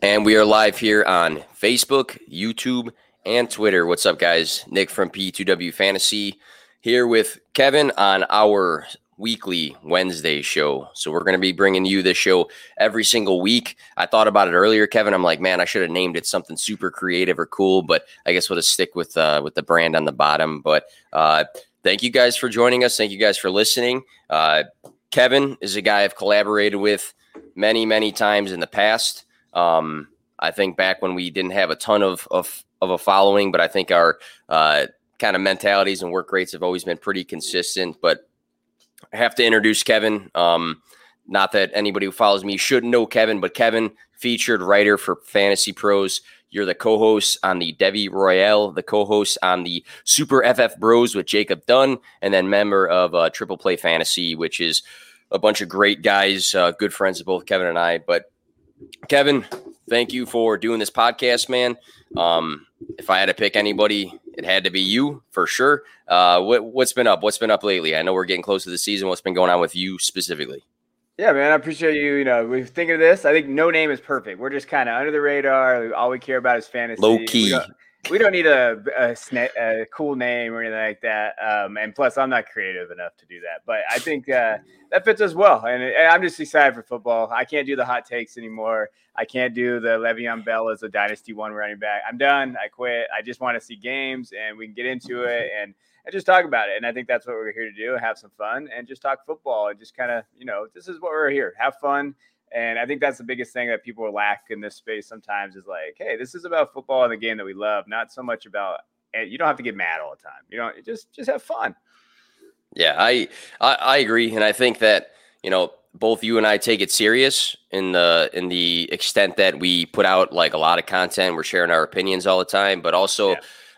And we are live here on Facebook, YouTube, and Twitter. What's up, guys? Nick from P2W Fantasy here with Kevin on our weekly Wednesday show. So we're going to be bringing you this show every single week. I thought about it earlier, Kevin. I'm like, man, I should have named it something super creative or cool, but I guess we'll just stick with the brand on the bottom. But thank you guys for joining us. Thank you guys for listening. Kevin is a guy I've collaborated with many times in the past. I think back when we didn't have a ton of a following, but I think our kind of mentalities and work rates have always been pretty consistent. But I have to introduce Kevin. Not that anybody who follows me should know Kevin, but Kevin, featured writer for Fantasy Pros. You're the co-host on the Devy Royale, the co-host on the Super FF Bros with Jacob Dunn, and then member of Triple Play Fantasy, which is a bunch of great guys, good friends of both Kevin and I. But Kevin, thank you for doing this podcast, man. If I had to pick anybody, it had to be you for sure. What's been up? What's been up lately? I know we're getting close to the season. What's been going on with you specifically? Yeah, man, I appreciate you. You know, we're thinking of this. I think no name is perfect. We're just kind of under the radar. All we care about is fantasy. Low key. We don't need a cool name or anything like that. And plus, I'm not creative enough to do that. But I think that fits us well. And I'm just excited for football. I can't do the hot takes anymore. I can't do the Le'Veon Bell as a Dynasty 1 running back. I'm done. I quit. I just want to see games, and we can get into it and just talk about it. And I think that's what we're here to do, have some fun and just talk football and just kind of, this is what we're here, have fun. And I think that's the biggest thing that people lack in this space sometimes is like, hey, this is about football and the game that we love, not so much about, and you don't have to get mad all the time. You know, just have fun. Yeah, I agree. And I think that, both you and I take it serious in the extent that we put out like a lot of content. We're sharing our opinions all the time, but also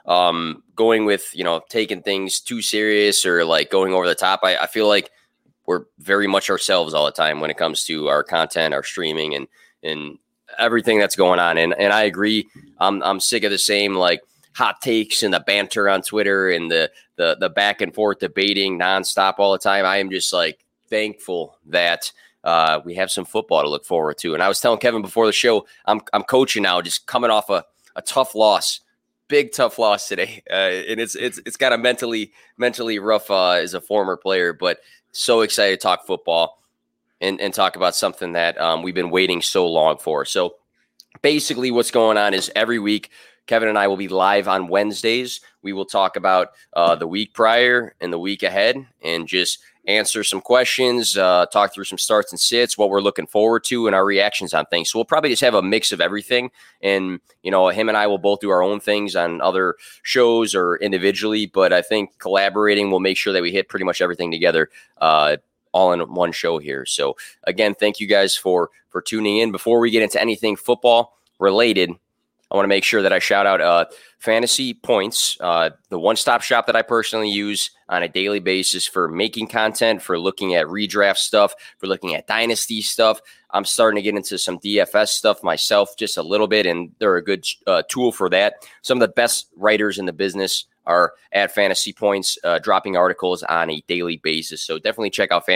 going with, taking things too serious or like going over the top. I feel like we're very much ourselves all the time when it comes to our content, our streaming, and everything that's going on. And I agree. I'm sick of the same like hot takes and the banter on Twitter and the back and forth debating nonstop all the time. I am just like thankful that we have some football to look forward to. And I was telling Kevin before the show, I'm coaching now, just coming off a tough loss. Big tough loss today, and it's kind of mentally rough as a former player, but so excited to talk football and talk about something that we've been waiting so long for. So basically, what's going on is every week Kevin and I will be live on Wednesdays. We will talk about the week prior and the week ahead, and just answer some questions, talk through some starts and sits, what we're looking forward to, and our reactions on things. So we'll probably just have a mix of everything. And, him and I will both do our own things on other shows or individually. But I think collaborating will make sure that we hit pretty much everything together all in one show here. So, again, thank you guys for tuning in. Before we get into anything football related, I want to make sure that I shout out Fantasy Points, the one-stop shop that I personally use on a daily basis for making content, for looking at redraft stuff, for looking at dynasty stuff. I'm starting to get into some DFS stuff myself just a little bit, and they're a good tool for that. Some of the best writers in the business are at Fantasy Points, dropping articles on a daily basis. So definitely check out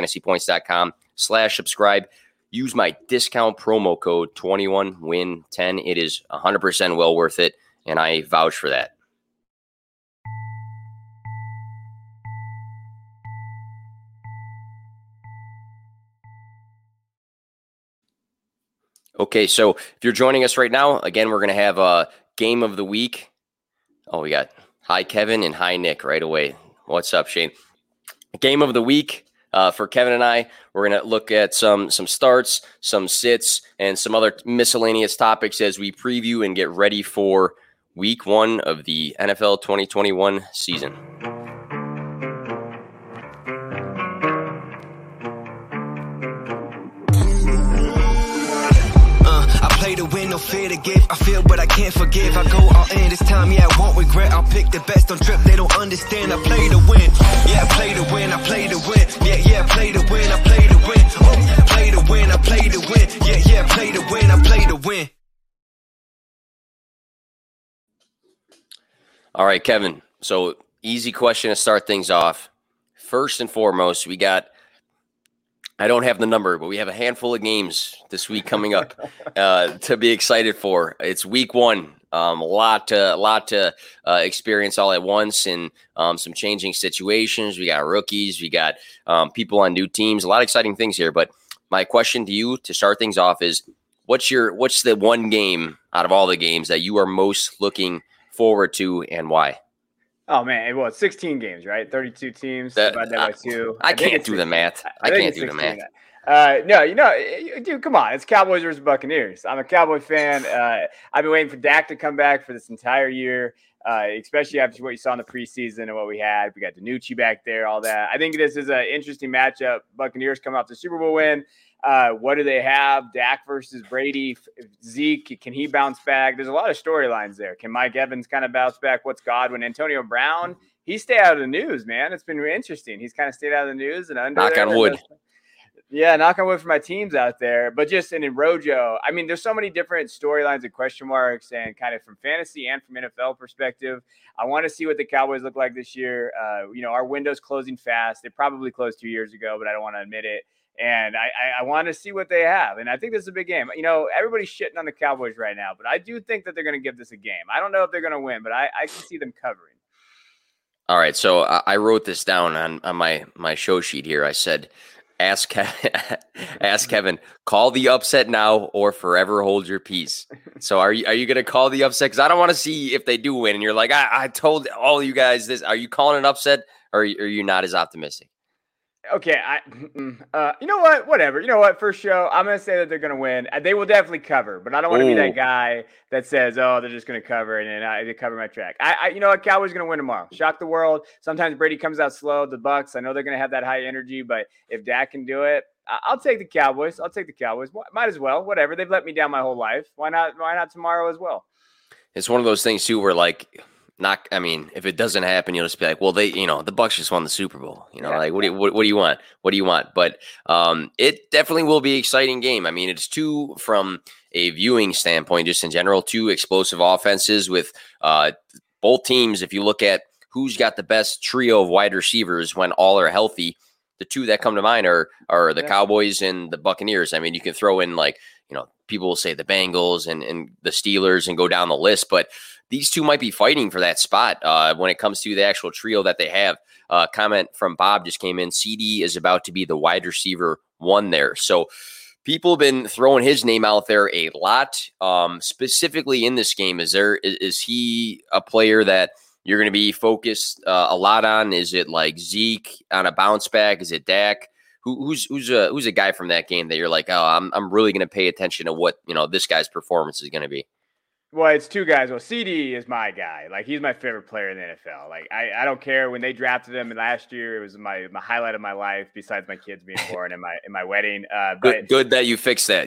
fantasypoints.com/subscribe. Use my discount promo code 21WIN10. It is 100% well worth it, and I vouch for that. Okay, so if you're joining us right now, again, we're going to have a game of the week. Oh, we got hi, Kevin, and hi, Nick, right away. What's up, Shane? Game of the week. For Kevin and I, we're going to look at some starts, some sits, and some other miscellaneous topics as we preview and get ready for week 1 of the NFL 2021 season. Play to win, no fear to give. I feel, but I can't forgive. I go all in this time, yeah, I won't regret. I'll pick the best on trip, they don't understand. I play to win, yeah, I play to win, I play to win. Yeah, play to win, I play to win. Oh, play to win, I play to win. Yeah, play to win, I play to win. All right, Kevin. So easy question to start things off. First and foremost, we got, I don't have the number, but we have a handful of games this week coming up. to be excited for. It's week one. A lot to experience all at once, and some changing situations. We got rookies, we got people on new teams. A lot of exciting things here. But my question to you to start things off is, what's the one game out of all the games that you are most looking forward to, and why? Oh man, well, it's 16 games, right? 32 teams. Divide that by 2. I can't do the math. I can't do the math. No, dude, come on. It's Cowboys versus Buccaneers. I'm a Cowboy fan. I've been waiting for Dak to come back for this entire year, especially after what you saw in the preseason and what we had. We got DiNucci back there, all that. I think this is an interesting matchup. Buccaneers come off the Super Bowl win. What do they have? Dak versus Brady. Zeke, can he bounce back? There's a lot of storylines there. Can Mike Evans kind of bounce back? What's Godwin? Antonio Brown, he stayed out of the news, man. It's been interesting. He's kind of stayed out of the news. And knock on wood. Yeah, knock on wood for my teams out there. But just in Rojo, I mean, there's so many different storylines and question marks, and kind of from fantasy and from NFL perspective. I want to see what the Cowboys look like this year. Our window's closing fast. They probably closed 2 years ago, but I don't want to admit it. And I want to see what they have. And I think this is a big game. Everybody's shitting on the Cowboys right now, but I do think that they're going to give this a game. I don't know if they're going to win, but I can see them covering. All right. So I wrote this down on my show sheet here. I said, ask Kevin, call the upset now or forever hold your peace. So are you going to call the upset? Because I don't want to see if they do win. And you're like, I told all you guys this. Are you calling an upset, or are you not as optimistic? Okay, you know what? Whatever. You know what? First show, I'm going to say that they're going to win. They will definitely cover, but I don't want to be that guy that says, "Oh, they're just going to cover," and then they cover my track. You know what? Cowboys going to win tomorrow. Shock the world. Sometimes Brady comes out slow. The Bucs, I know they're going to have that high energy, but if Dak can do it, I'll take the Cowboys. Might as well. Whatever. They've let me down my whole life. Why not tomorrow as well? It's one of those things too, where if it doesn't happen, you'll just be like, well, the Bucs just won the Super Bowl. Like, what do you want? What do you want? But it definitely will be an exciting game. I mean, it's two, from a viewing standpoint, just in general, two explosive offenses with both teams. If you look at who's got the best trio of wide receivers when all are healthy, the two that come to mind are the Cowboys and the Buccaneers. I mean, you can throw in people will say the Bengals and the Steelers and go down the list, but these two might be fighting for that spot when it comes to the actual trio that they have. Comment from Bob just came in. CD is about to be the wide receiver one there. So people have been throwing his name out there a lot. Specifically in this game, is he a player that you're going to be focused a lot on? Is it like Zeke on a bounce back? Is it Dak? Who's a guy from that game that you're like, oh, I'm really going to pay attention to what this guy's performance is going to be? Well, it's two guys. Well, CD is my guy. Like, he's my favorite player in the NFL. Like, I don't care. When they drafted him last year, it was my highlight of my life, besides my kids being born and my wedding. But good that you fixed that.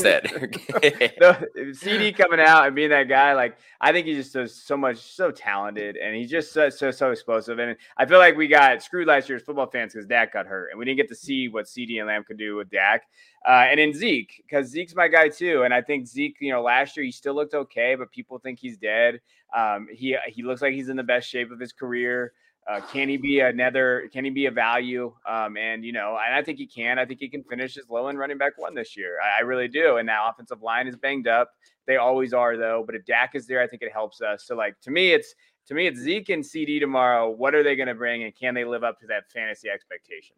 CD coming out and being that guy, like, I think he's just so talented, and he's just so explosive. And I feel like we got screwed last year as football fans because Dak got hurt, and we didn't get to see what CD and Lamb could do with Dak. And in Zeke, because Zeke's my guy too. And I think Zeke, last year he still looked okay, but people think he's dead. He looks like he's in the best shape of his career. Can he be a value? And I think he can. I think he can finish as low end running back one this year. I really do. And that offensive line is banged up. They always are, though. But if Dak is there, I think it helps us. So, like, to me, it's Zeke and CD tomorrow. What are they going to bring, and can they live up to that fantasy expectation?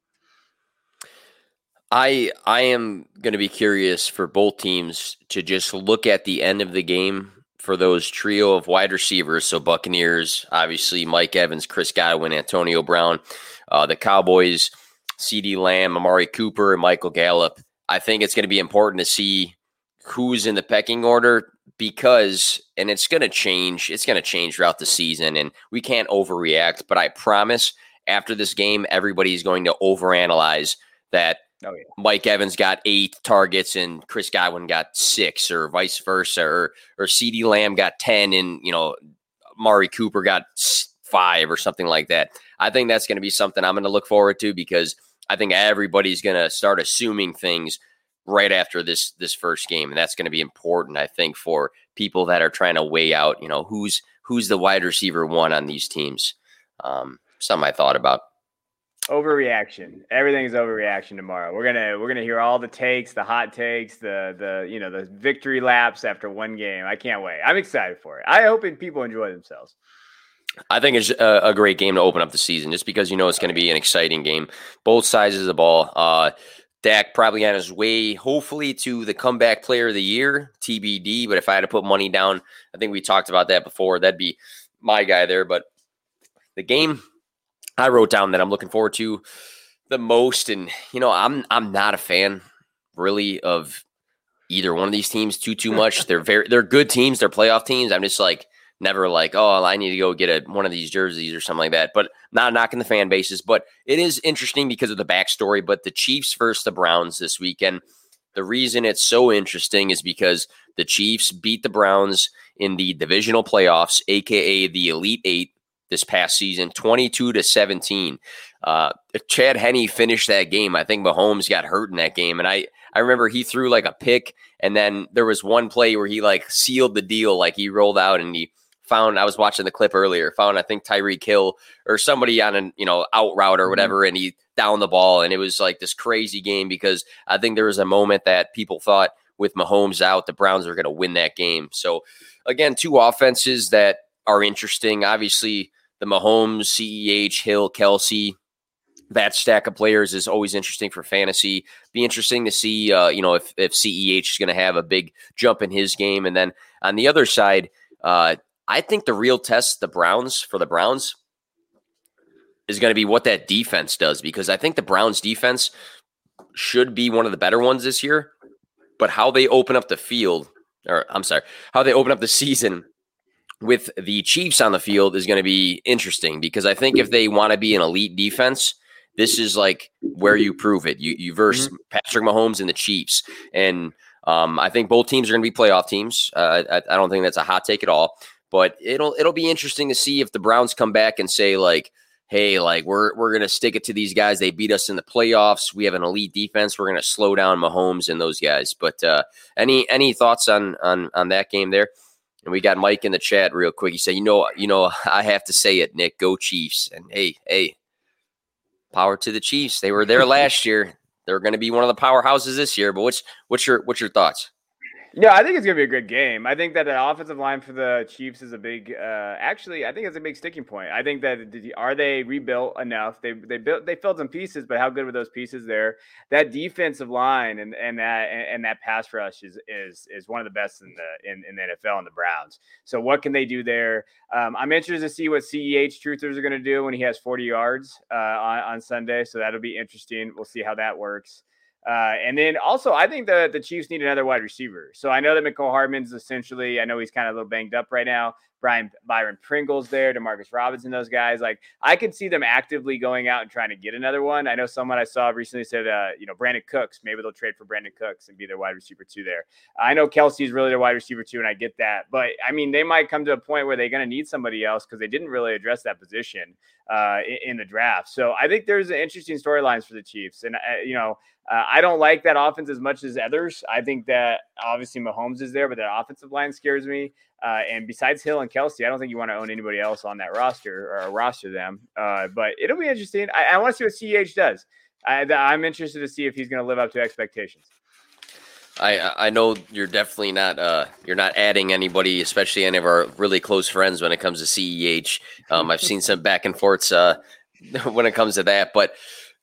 I am going to be curious for both teams to just look at the end of the game for those trio of wide receivers. So Buccaneers, obviously Mike Evans, Chris Godwin, Antonio Brown, the Cowboys, CeeDee Lamb, Amari Cooper, and Michael Gallup. I think it's going to be important to see who's in the pecking order, because, and it's going to change throughout the season, and we can't overreact, but I promise after this game, everybody's going to overanalyze that. Oh, yeah. Mike Evans got 8 targets and Chris Godwin got 6, or vice versa, or CeeDee Lamb got 10 and Amari Cooper got 5 or something like that. I think that's going to be something I'm going to look forward to, because I think everybody's going to start assuming things right after this first game, and that's going to be important, I think, for people that are trying to weigh out who's the wide receiver one on these teams. Something I thought about. Overreaction. Everything's overreaction tomorrow. We're gonna hear all the takes, the hot takes, the victory laps after one game. I can't wait. I'm excited for it. I hope people enjoy themselves. I think it's a great game to open up the season, just because it's going to be an exciting game. Both sides of the ball. Dak probably on his way, hopefully, to the comeback player of the year, TBD. But if I had to put money down, I think we talked about that before. That'd be my guy there. But the game I wrote down that I'm looking forward to the most, and I'm not a fan really of either one of these teams too much. They're good teams. They're playoff teams. I'm just never oh, I need to go get one of these jerseys or something like that. But not knocking the fan bases. But it is interesting because of the backstory. But the Chiefs versus the Browns this weekend, the reason it's so interesting is because the Chiefs beat the Browns in the divisional playoffs, a.k.a. the Elite Eight, this past season, 22-17. Chad Henne finished that game. I think Mahomes got hurt in that game. And I remember he threw a pick, and then there was one play where he sealed the deal. He rolled out and he found, I was watching the clip earlier, found I think Tyreek Hill or somebody on an out route or whatever, and he downed the ball. And it was this crazy game because I think there was a moment that people thought with Mahomes out, the Browns are going to win that game. So again, two offenses that are interesting. Obviously, the Mahomes, CEH, Hill, Kelsey, that stack of players is always interesting for fantasy. Be interesting to see, if CEH is going to have a big jump in his game. And then on the other side, I think the real test for the Browns is going to be what that defense does, because I think the Browns defense should be one of the better ones this year. But how they open up the season with the Chiefs on the field is going to be interesting, because I think if they want to be an elite defense, this is where you prove it. You verse Patrick Mahomes and the Chiefs. And I think both teams are going to be playoff teams. I don't think that's a hot take at all, but it'll be interesting to see if the Browns come back and say hey, we're going to stick it to these guys. They beat us in the playoffs. We have an elite defense. We're going to slow down Mahomes and those guys. But any thoughts on that game there? And we got Mike in the chat real quick. He said, I have to say it, Nick, go Chiefs. And hey, power to the Chiefs. They were there last year. They're going to be one of the powerhouses this year. But what's your thoughts? Yeah, I think it's going to be a good game. I think that the offensive line for the Chiefs is a big actually, I think it's a big sticking point. I think that are they rebuilt enough? They filled some pieces, but how good were those pieces there? That defensive line and that pass rush is one of the best in the NFL in the Browns. So what can they do there? I'm interested to see what CEH truthers are going to do when he has 40 yards on Sunday. So that'll be interesting. We'll see how that works. And then also, I think the Chiefs need another wide receiver. So I know that Mecole Hardman's essentially, I know he's kind of a little banged up right now. Byron Pringle's there, Demarcus Robinson, those guys. I could see them actively going out and trying to get another one. I know someone I saw recently said, Brandon Cooks. Maybe they'll trade for Brandon Cooks and be their wide receiver 2 there. I know Kelsey's really their wide receiver 2, and I get that. But, I mean, they might come to a point where they're going to need somebody else because they didn't really address that position in the draft. So I think there's interesting storylines for the Chiefs. And, I don't like that offense as much as others. I think that obviously Mahomes is there, but that offensive line scares me. And besides Hill and Kelsey, I don't think you want to own anybody else on that roster or roster them. But it'll be interesting. I want to see what CEH does. I'm interested to see if he's going to live up to expectations. I know you're definitely not you're not adding anybody, especially any of our really close friends when it comes to CEH. I've seen some back and forths when it comes to that, but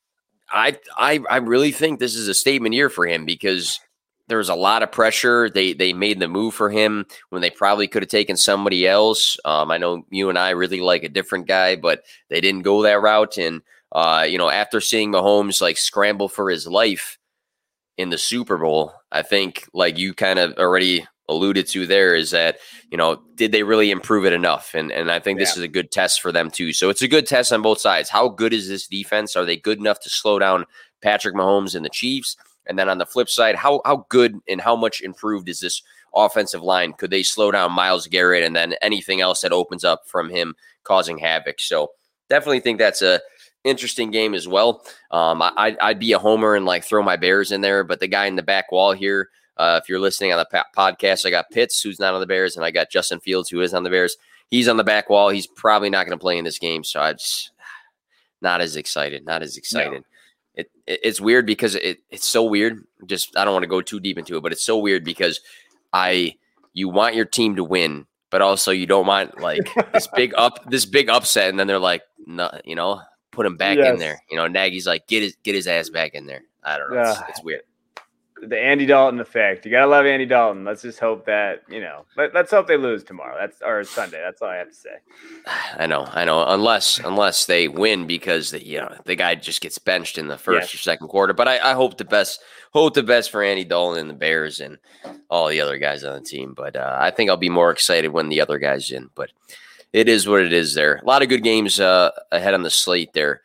I really think this is a statement year for him, because there's a lot of pressure. They made the move for him when they probably could have taken somebody else. I know you and I really like a different guy, but they didn't go that route. And after seeing Mahomes scramble for his life in the Super Bowl, I think you kind of already alluded to there is that, did they really improve it enough? And I think this is a good test for them too. So it's a good test on both sides. How good is this defense? Are they good enough to slow down Patrick Mahomes and the Chiefs? And then on the flip side, how good and how much improved is this offensive line? Could they slow down Myles Garrett and then anything else that opens up from him causing havoc? So definitely think that's a interesting game as well. I'd be a homer and throw my Bears in there, but the guy in the back wall here, if you're listening on the podcast, I got Pitts, who's not on the Bears, and I got Justin Fields, who is on the Bears. He's on the back wall. He's probably not going to play in this game. So not as excited. No. It's weird because it's so weird. Just I don't want to go too deep into it, but it's so weird because you want your team to win, but also you don't want like this big upset, and then they're like, no, put him back in there. Nagy's like, get his ass back in there. I don't know. It's weird. The Andy Dalton effect. You gotta love Andy Dalton. Let's just hope that let's hope they lose tomorrow. Or Sunday. That's all I have to say. I know. Unless they win because the guy just gets benched in the first or second quarter. But I hope the best. Hope the best for Andy Dalton and the Bears and all the other guys on the team. But I think I'll be more excited when the other guy's in. But it is what it is. There, a lot of good games ahead on the slate there.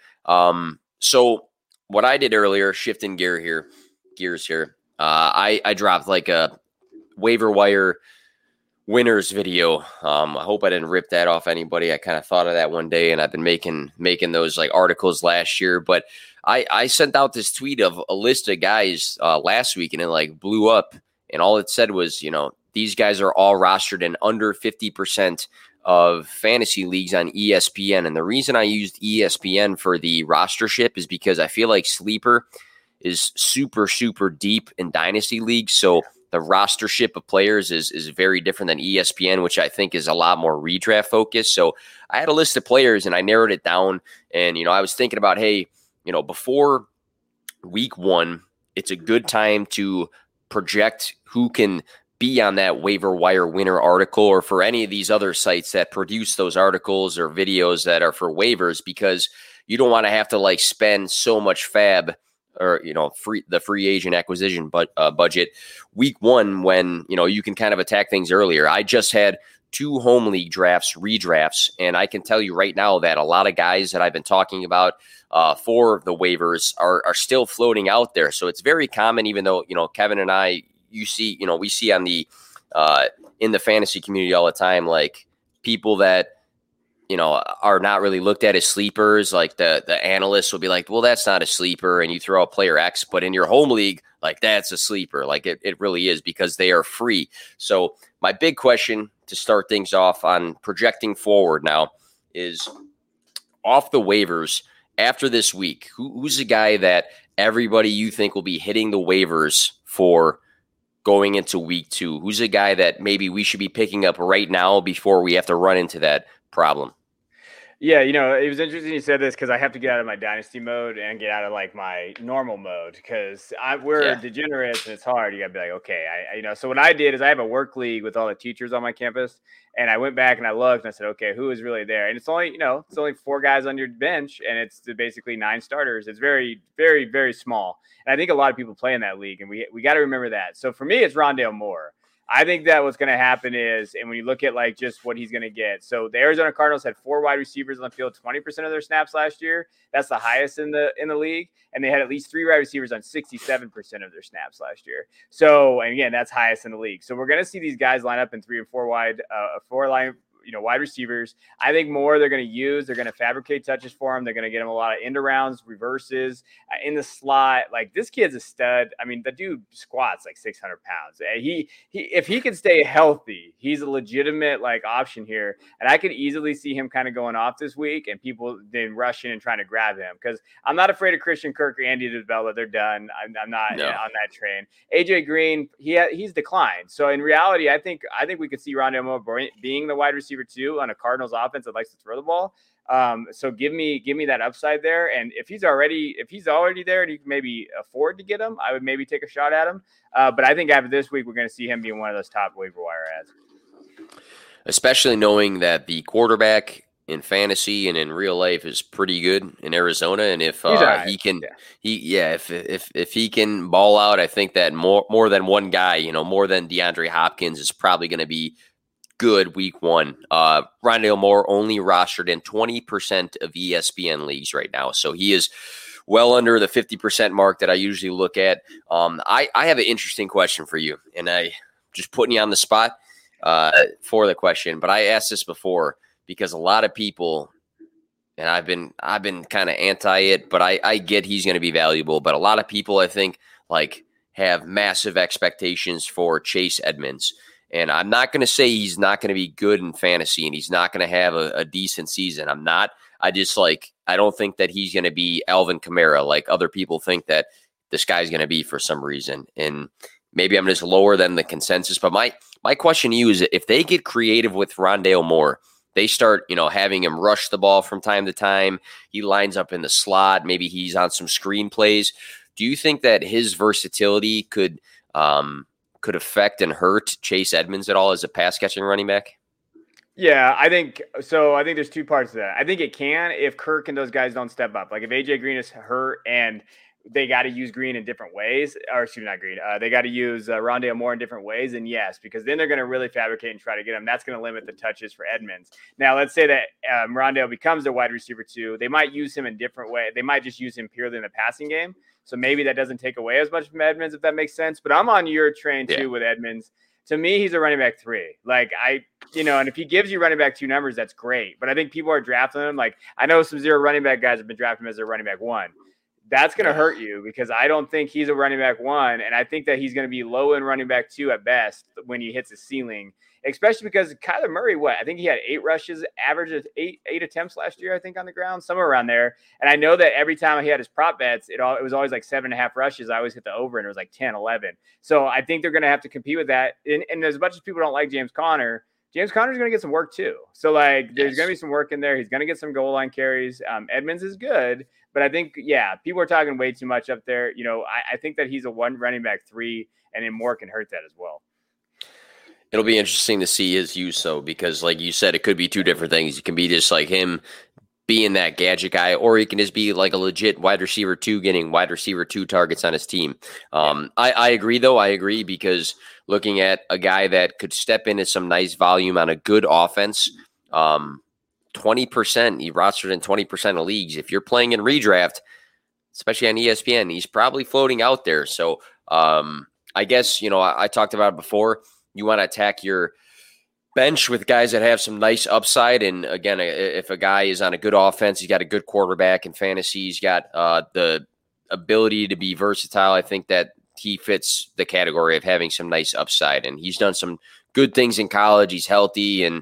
So what I did earlier, shifting gears here. I dropped like a waiver wire winners video. I hope I didn't rip that off anybody. I kind of thought of that one day, and I've been making those like articles last year. But I sent out this tweet of a list of guys last week, and it like blew up. And all it said was, these guys are all rostered in under 50% of fantasy leagues on ESPN. And the reason I used ESPN for the rostership is because I feel like Sleeper is super, super deep in dynasty leagues. So the rostership of players is very different than ESPN, which I think is a lot more redraft focused. So I had a list of players and I narrowed it down. And, I was thinking about, hey, before week 1, it's a good time to project who can be on that waiver wire winner article or for any of these other sites that produce those articles or videos that are for waivers, because you don't want to have to like spend so much fab or, the free agent acquisition budget week 1 when, you can kind of attack things earlier. I just had 2 home league redrafts, and I can tell you right now that a lot of guys that I've been talking about for the waivers are still floating out there. So it's very common, even though, Kevin and I, we see on the in the fantasy community all the time, like people that, are not really looked at as sleepers. Like the analysts will be like, well, that's not a sleeper. And you throw out player X, but in your home league, like that's a sleeper. Like it really is because they are free. So my big question to start things off on projecting forward now is off the waivers after this week, who's the guy that everybody you think will be hitting the waivers for going into week 2? Who's a guy that maybe we should be picking up right now before we have to run into that problem? Yeah, it was interesting you said this because I have to get out of my dynasty mode and get out of like my normal mode because we're degenerates and it's hard. You gotta be like, okay, So what I did is I have a work league with all the teachers on my campus, and I went back and I looked and I said, okay, who is really there? And it's only 4 guys on your bench, and it's basically 9 starters. It's very, very, very small, and I think a lot of people play in that league, and we got to remember that. So for me, it's Rondale Moore. I think that what's going to happen is, and when you look at like just what he's going to get, so the Arizona Cardinals had 4 wide receivers on the field, 20% of their snaps last year. That's the highest in the league, and they had at least 3 wide receivers on 67% of their snaps last year. So, and again, that's highest in the league. So we're going to see these guys line up in 3 and 4 wide, 4 line. Wide receivers. I think more they're going to use. They're going to fabricate touches for him. They're going to get him a lot of end arounds, reverses in the slot. Like this kid's a stud. I mean, the dude squats like 600 pounds. He if he can stay healthy, he's a legitimate like option here. And I could easily see him kind of going off this week and people then rushing and trying to grab him because I'm not afraid of Christian Kirk or Andy Isabella. They're done. I'm not on that train. AJ Green, he's declined. So in reality, I think we could see Rondale Moore being the wide receiver 2 on a Cardinals offense that likes to throw the ball. So give me that upside there. And if he's already there and you can maybe afford to get him, I would maybe take a shot at him. But I think after this week, we're going to see him being one of those top waiver wire ads. Especially knowing that the quarterback in fantasy and in real life is pretty good in Arizona. And if he can, if he can ball out, I think that more than one guy, more than DeAndre Hopkins is probably going to be good week 1. Rondale Moore only rostered in 20% of ESPN leagues right now. So he is well under the 50% mark that I usually look at. I have an interesting question for you, and I just putting you on the spot for the question, but I asked this before because a lot of people, and I've been kind of anti it, but I get he's going to be valuable, but a lot of people I think like have massive expectations for Chase Edmonds. And I'm not going to say he's not going to be good in fantasy and he's not going to have a decent season. I'm not I just I don't think that he's going to be Alvin Kamara like other people think that this guy's going to be for some reason. And maybe I'm just lower than the consensus. But my question to you is, if they get creative with Rondale Moore, they start, having him rush the ball from time to time. He lines up in the slot. Maybe he's on some screen plays. Do you think that his versatility could affect and hurt Chase Edmonds at all as a pass catching running back? Yeah, I think so. I think there's two parts to that. I think it can if Kirk and those guys don't step up. Like if AJ Green is hurt and they got to use Green in different ways, or excuse me, not Green. They got to use Rondale Moore in different ways. And yes, because then they're going to really fabricate and try to get him. That's going to limit the touches for Edmonds. Now, let's say that Rondale becomes their wide receiver 2. They might use him in different way. They might just use him purely in the passing game. So maybe that doesn't take away as much from Edmonds, if that makes sense. But I'm on your train too with Edmonds. To me, he's a running back 3. And if he gives you running back 2 numbers, that's great. But I think people are drafting him. Like I know some zero running back guys have been drafting him as their running back 1. That's going to hurt you because I don't think he's a running back 1. And I think that he's going to be low in running back 2 at best when he hits his ceiling, especially because Kyler Murray, I think he had 8 rushes, average of 8 attempts last year, I think, on the ground, somewhere around there. And I know that every time he had his prop bets, it was always like 7.5 rushes. I always hit the over and it was like 10, 11. So I think they're going to have to compete with that. And as much as people don't like James Conner's going to get some work too. So there's going to be some work in there. He's going to get some goal line carries. Edmonds is good, but I think, people are talking way too much up there. I think that he's a 1 running back 3, and then Moore can hurt that as well. It'll be interesting to see his use, though, because like you said, it could be 2 different things. It can be just like him being that gadget guy, or he can just be like a legit wide receiver 2 getting wide receiver 2 targets on his team. I agree, though. I agree because looking at a guy that could step into some nice volume on a good offense, 20%, he rostered in 20% of leagues. If you're playing in redraft, especially on ESPN, he's probably floating out there. So I guess, I talked about it before. You want to attack your bench with guys that have some nice upside. And again, if a guy is on a good offense, he's got a good quarterback in fantasy, he's got the ability to be versatile. I think that he fits the category of having some nice upside. And he's done some good things in college. He's healthy. And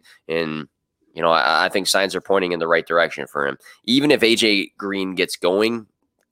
I think signs are pointing in the right direction for him. Even if AJ Green gets going,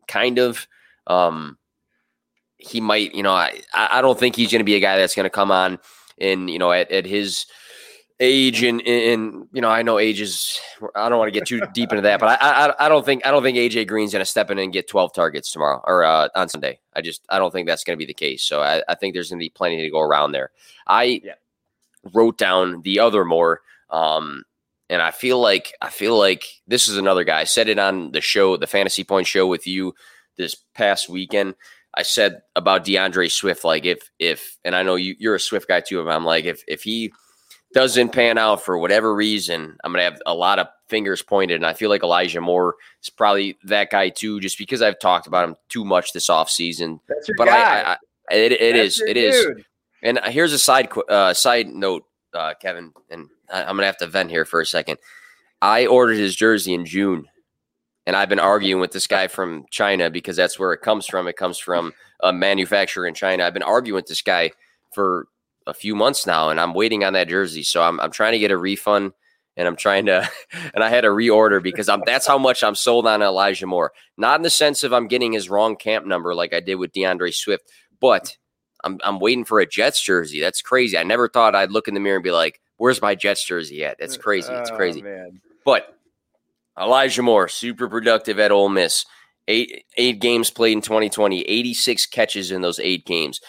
he might, I don't think he's going to be a guy that's going to come on and, at his age and I know age is, I don't want to get too deep into that, but I don't think AJ Green's going to step in and get 12 targets tomorrow or on Sunday. I don't think that's going to be the case. So I think there's going to be plenty to go around there. I wrote down the other Moore, and I feel like this is another guy. I said it on the show, the Fantasy Point show with you this past weekend. I said about DeAndre Swift, like if and I know you're a Swift guy too, but I'm like, if he doesn't pan out for whatever reason, I'm going to have a lot of fingers pointed. And I feel like Elijah Moore is probably that guy too, just because I've talked about him too much this offseason. That's your but guy. It is. And here's a side note, Kevin, and I'm going to have to vent here for a second. I ordered his jersey in June. And I've been arguing with this guy from China because that's where it comes from. It comes from a manufacturer in China. I've been arguing with this guy for a few months now, and I'm waiting on that jersey. So I'm trying to get a refund, and I'm trying to – and I had to reorder because that's how much I'm sold on Elijah Moore. Not in the sense of I'm getting his wrong camp number like I did with DeAndre Swift, but I'm waiting for a Jets jersey. That's crazy. I never thought I'd look in the mirror and be like, where's my Jets jersey at? That's crazy. It's crazy. Man. But – Elijah Moore, super productive at Ole Miss. Eight games played in 2020, 86 catches in those 8 games,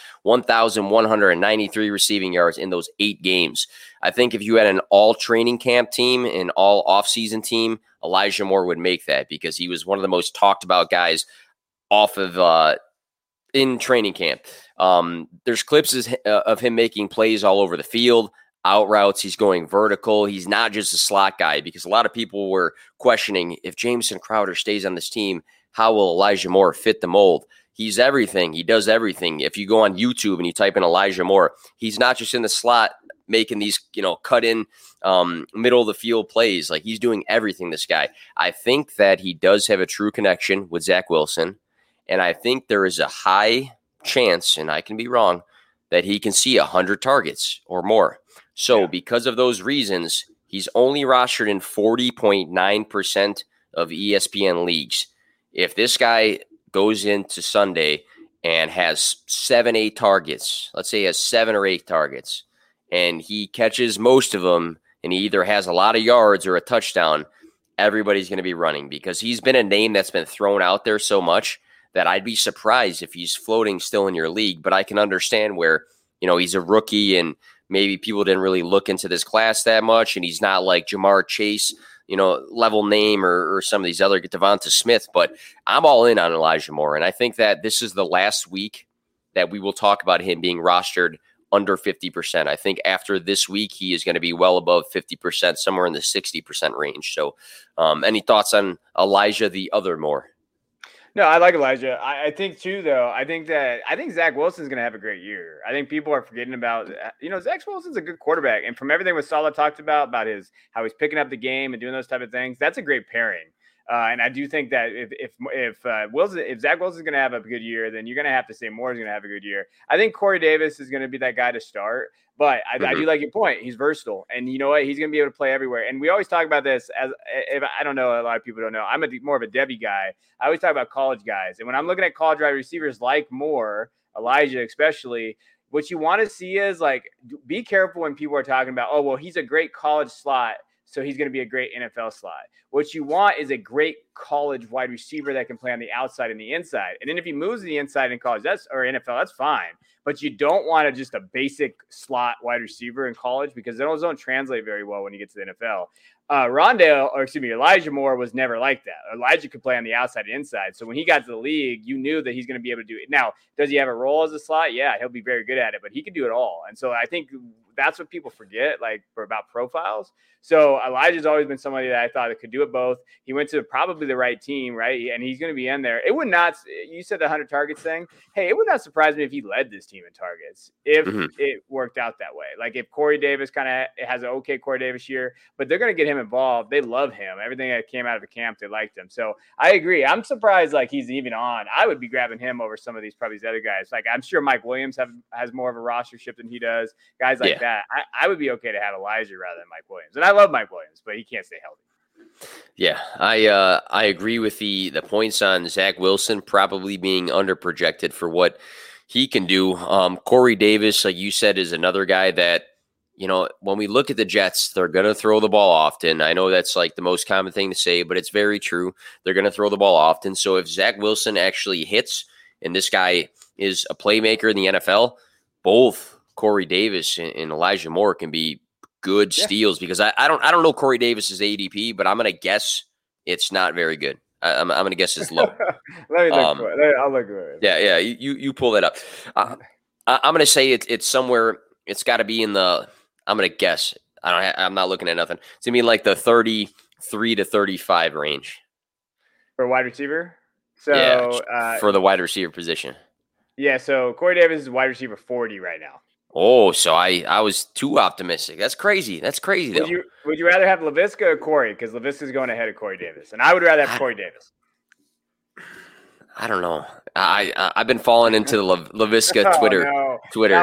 1,193 receiving yards in those 8 games. I think if you had an all training camp team, an all offseason team, Elijah Moore would make that because he was one of the most talked about guys off of in training camp. There's clips of him making plays all over the field. Out routes, he's going vertical. He's not just a slot guy because a lot of people were questioning if Jamison Crowder stays on this team, how will Elijah Moore fit the mold? He's everything. He does everything. If you go on YouTube and you type in Elijah Moore, he's not just in the slot making these, cut in middle of the field plays. Like he's doing everything, this guy. I think that he does have a true connection with Zach Wilson. And I think there is a high chance, and I can be wrong, that he can see 100 targets or more. So because of those reasons, he's only rostered in 40.9% of ESPN leagues, if this guy goes into Sunday and has 7, 8 targets, let's say he has 7 or 8 targets, and he catches most of them, and he either has a lot of yards or a touchdown, everybody's going to be running because he's been a name that's been thrown out there so much that I'd be surprised if he's floating still in your league. But I can understand where, he's a rookie and maybe people didn't really look into this class that much, and he's not like Jamar Chase, level name or some of these other Devonta Smith. But I'm all in on Elijah Moore, and I think that this is the last week that we will talk about him being rostered under 50%. I think after this week, he is going to be well above 50%, somewhere in the 60% range. So any thoughts on Elijah, the other Moore? No, I like Elijah. I think too, though. I think Zach Wilson's going to have a great year. I think people are forgetting about, Zach Wilson's a good quarterback, and from everything with Saleh talked about how he's picking up the game and doing those type of things, that's a great pairing. And I do think that if Zach Wilson's going to have a good year, then you're going to have to say Moore's going to have a good year. I think Corey Davis is going to be that guy to start. But I do like your point. He's versatile, and you know what? He's going to be able to play everywhere. And we always talk about this as if I don't know. A lot of people don't know. I'm more of a Debbie guy. I always talk about college guys, and when I'm looking at college wide receivers like Moore, Elijah, especially, what you want to see is be careful when people are talking about, oh well, he's a great college slot, so he's going to be a great NFL slot. What you want is a great college wide receiver that can play on the outside and the inside. And then if he moves to the inside in college, or NFL, that's fine. But you don't want just a basic slot wide receiver in college because those don't translate very well when you get to the NFL. Elijah Moore was never like that. Elijah could play on the outside and inside. So when he got to the league, you knew that he's going to be able to do it. Now, does he have a role as a slot? Yeah, he'll be very good at it, but he can do it all. And so I think that's what people forget, about profiles. So Elijah's always been somebody that I thought that could do it both. He went to probably the right team, right? And he's going to be in there. It would not, you said the 100 targets thing. Hey, it would not surprise me if he led this team in targets if it worked out that way. If Corey Davis has an okay Corey Davis year, but they're going to get him involved. They love him. Everything that came out of the camp, they liked him. So I agree. I'm surprised he's even on. I would be grabbing him over some of these other guys. I'm sure Mike Williams has more of a rostership than he does. Guys like that. I would be okay to have Elijah rather than Mike Williams. And I love Mike Williams, but he can't stay healthy. Yeah, I agree with the points on Zach Wilson probably being underprojected for what he can do. Corey Davis, like you said, is another guy that, when we look at the Jets, they're going to throw the ball often. I know that's the most common thing to say, but it's very true. They're going to throw the ball often. So if Zach Wilson actually hits and this guy is a playmaker in the NFL, both Corey Davis and Elijah Moore can be good steals because I don't know Corey Davis's ADP, but I'm going to guess it's not very good. I'm going to guess it's low. Let me look for it. I'll look for it. Yeah. You pull that up. I'm going to say it's somewhere. It's got to be in the. I'm going to guess. I'm not looking at nothing. It's going to be the 33 to 35 range for wide receiver. So for the wide receiver position. Yeah. So Corey Davis is wide receiver 40 right now. Oh, so I was too optimistic. That's crazy. Though. Would you rather have Laviska or Corey? Because Laviska's going ahead of Corey Davis, and I would rather have Corey Davis. I don't know. I've been falling into the Laviska Twitter. Twitter.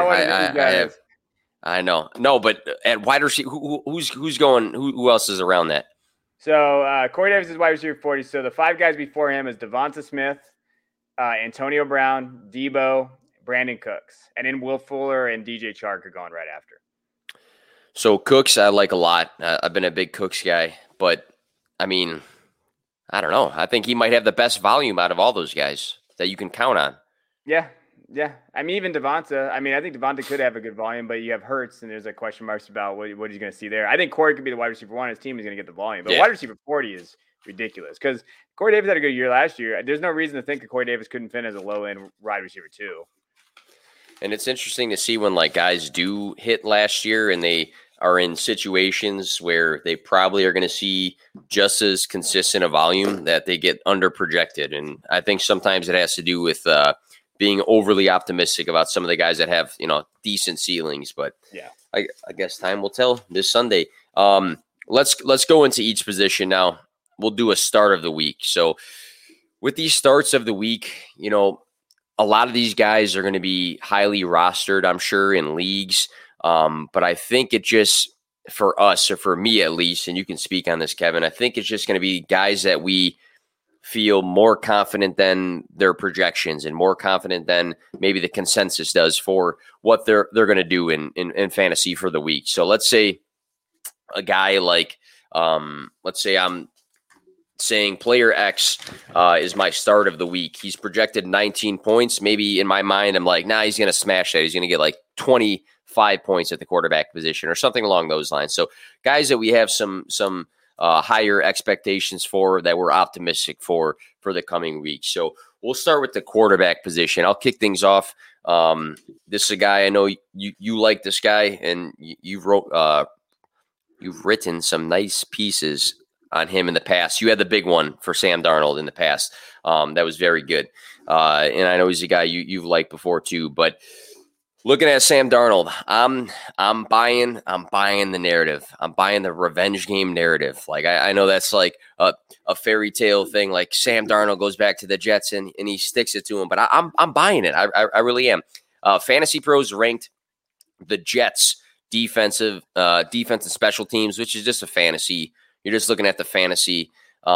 I know. No, but at wide receiver, who's going? Who else is around that? So Corey Davis is wide receiver 40. So the 5 guys before him is Devonta Smith, Antonio Brown, Debo, Brandon Cooks, and then Will Fuller and DJ Chark are going right after. So Cooks, I like a lot. I've been a big Cooks guy, but I mean, I don't know. I think he might have the best volume out of all those guys that you can count on. Yeah. I mean, even Devonta. I think Devonta could have a good volume, but you have Hurts, and there's question marks about what he's going to see there. I think Corey could be the wide receiver 1. His team is going to get the volume, but wide receiver 40 is ridiculous because Corey Davis had a good year last year. There's no reason to think that Corey Davis couldn't fit as a low-end wide receiver 2. And it's interesting to see when guys do hit last year and they are in situations where they probably are going to see just as consistent a volume that they get under projected. And I think sometimes it has to do with being overly optimistic about some of the guys that have, decent ceilings. But I guess time will tell this Sunday. Let's go into each position now. We'll do a start of the week. So with these starts of the week, a lot of these guys are going to be highly rostered, I'm sure, in leagues. But I think it just for us, or for me at least, and you can speak on this, Kevin, I think it's just going to be guys that we feel more confident than their projections and more confident than maybe the consensus does for what they're going to do in fantasy for the week. So let's say a guy like, let's say I'm saying player X is my start of the week. He's projected 19 points. Maybe in my mind, I'm like, nah, he's going to smash that. He's going to get like 25 points at the quarterback position or something along those lines. So guys that we have some higher expectations for, that we're optimistic for the coming week. So we'll start with the quarterback position. I'll kick things off. This is a guy I know you like this guy, and you've written some nice pieces on him in the past. You had the big one for Sam Darnold in the past. That was very good. And I know he's a guy you've liked before too, but looking at Sam Darnold, I'm buying the narrative. I'm buying the revenge game narrative. Like I know that's like a fairy tale thing. Like Sam Darnold goes back to the Jets and he sticks it to him. But I'm buying it. I really am. Fantasy Pros ranked the Jets defense and special teams, which is just a fantasy. You're just looking at the fantasy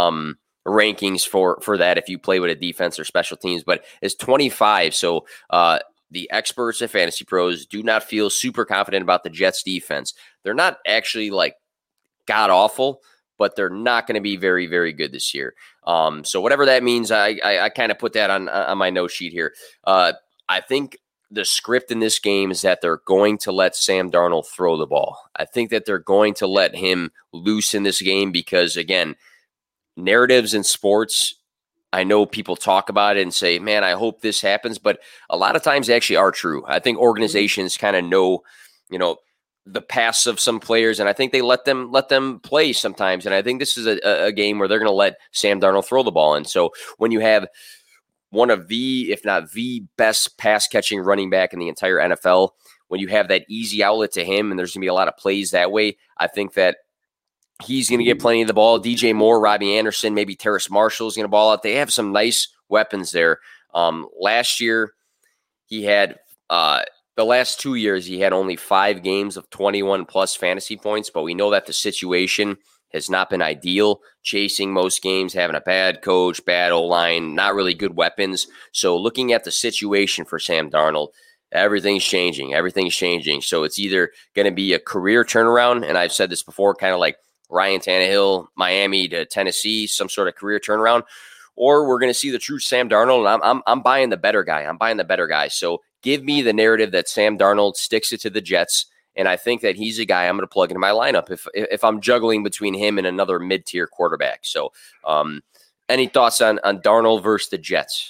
rankings for that if you play with a defense or special teams. But it's 25. So the experts at Fantasy Pros do not feel super confident about the Jets defense. They're not actually like god awful, but they're not going to be very, very good this year. So whatever that means, I kind of put that on my note sheet here. I think the script in this game is that they're going to let Sam Darnold throw the ball. I think that they're going to let him loose in this game because, again, narratives in sports, I know people talk about it and say, man, I hope this happens. But a lot of times they actually are true. I think organizations kind of know, the past of some players, and I think they let them play sometimes. And I think this is a game where they're going to let Sam Darnold throw the ball. And so when you have one of the, if not the best pass catching running back in the entire NFL, when you have that easy outlet to him and there's going to be a lot of plays that way, I think that he's going to get plenty of the ball. DJ Moore, Robbie Anderson, maybe Terrace Marshall is going to ball out. They have some nice weapons there. Last year, he had the last 2 years, he had only 5 games of 21-plus fantasy points, but we know that the situation has not been ideal. Chasing most games, having a bad coach, bad O-line, not really good weapons. So looking at the situation for Sam Darnold, everything's changing. So it's either going to be a career turnaround, and I've said this before, kind of like Ryan Tannehill, Miami to Tennessee, some sort of career turnaround, or we're going to see the true Sam Darnold, and I'm buying the better guy. So give me the narrative that Sam Darnold sticks it to the Jets, and I think that he's a guy I'm going to plug into my lineup if I'm juggling between him and another mid-tier quarterback. So any thoughts on Darnold versus the Jets?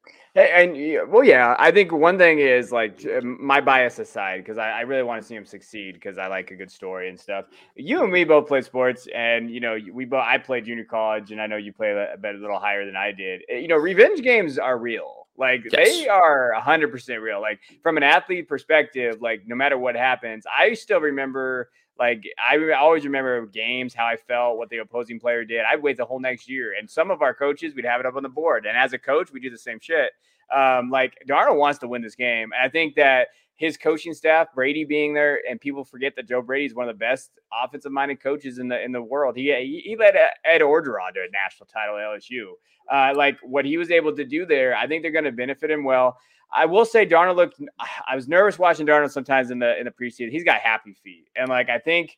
Yeah, I think one thing is like my bias aside, because I really want to see him succeed because I like a good story and stuff. You and me both play sports, and I played junior college, and I know you play a little higher than I did. Revenge games are real. Like yes. They are 100% real. Like from an athlete perspective, like no matter what happens, I still remember. Like I always remember games, how I felt, what the opposing player did. I'd wait the whole next year, and some of our coaches, we'd have it up on the board. And as a coach, we do the same shit. Like Darnold wants to win this game. And I think that his coaching staff, Brady being there, and people forget that Joe Brady is one of the best offensive-minded coaches in the world. He led Ed Orgeron to a national title at LSU. Like what he was able to do there, I think they're going to benefit him well. I will say Darnold I was nervous watching Darnold sometimes in the preseason. He's got happy feet. And like, I think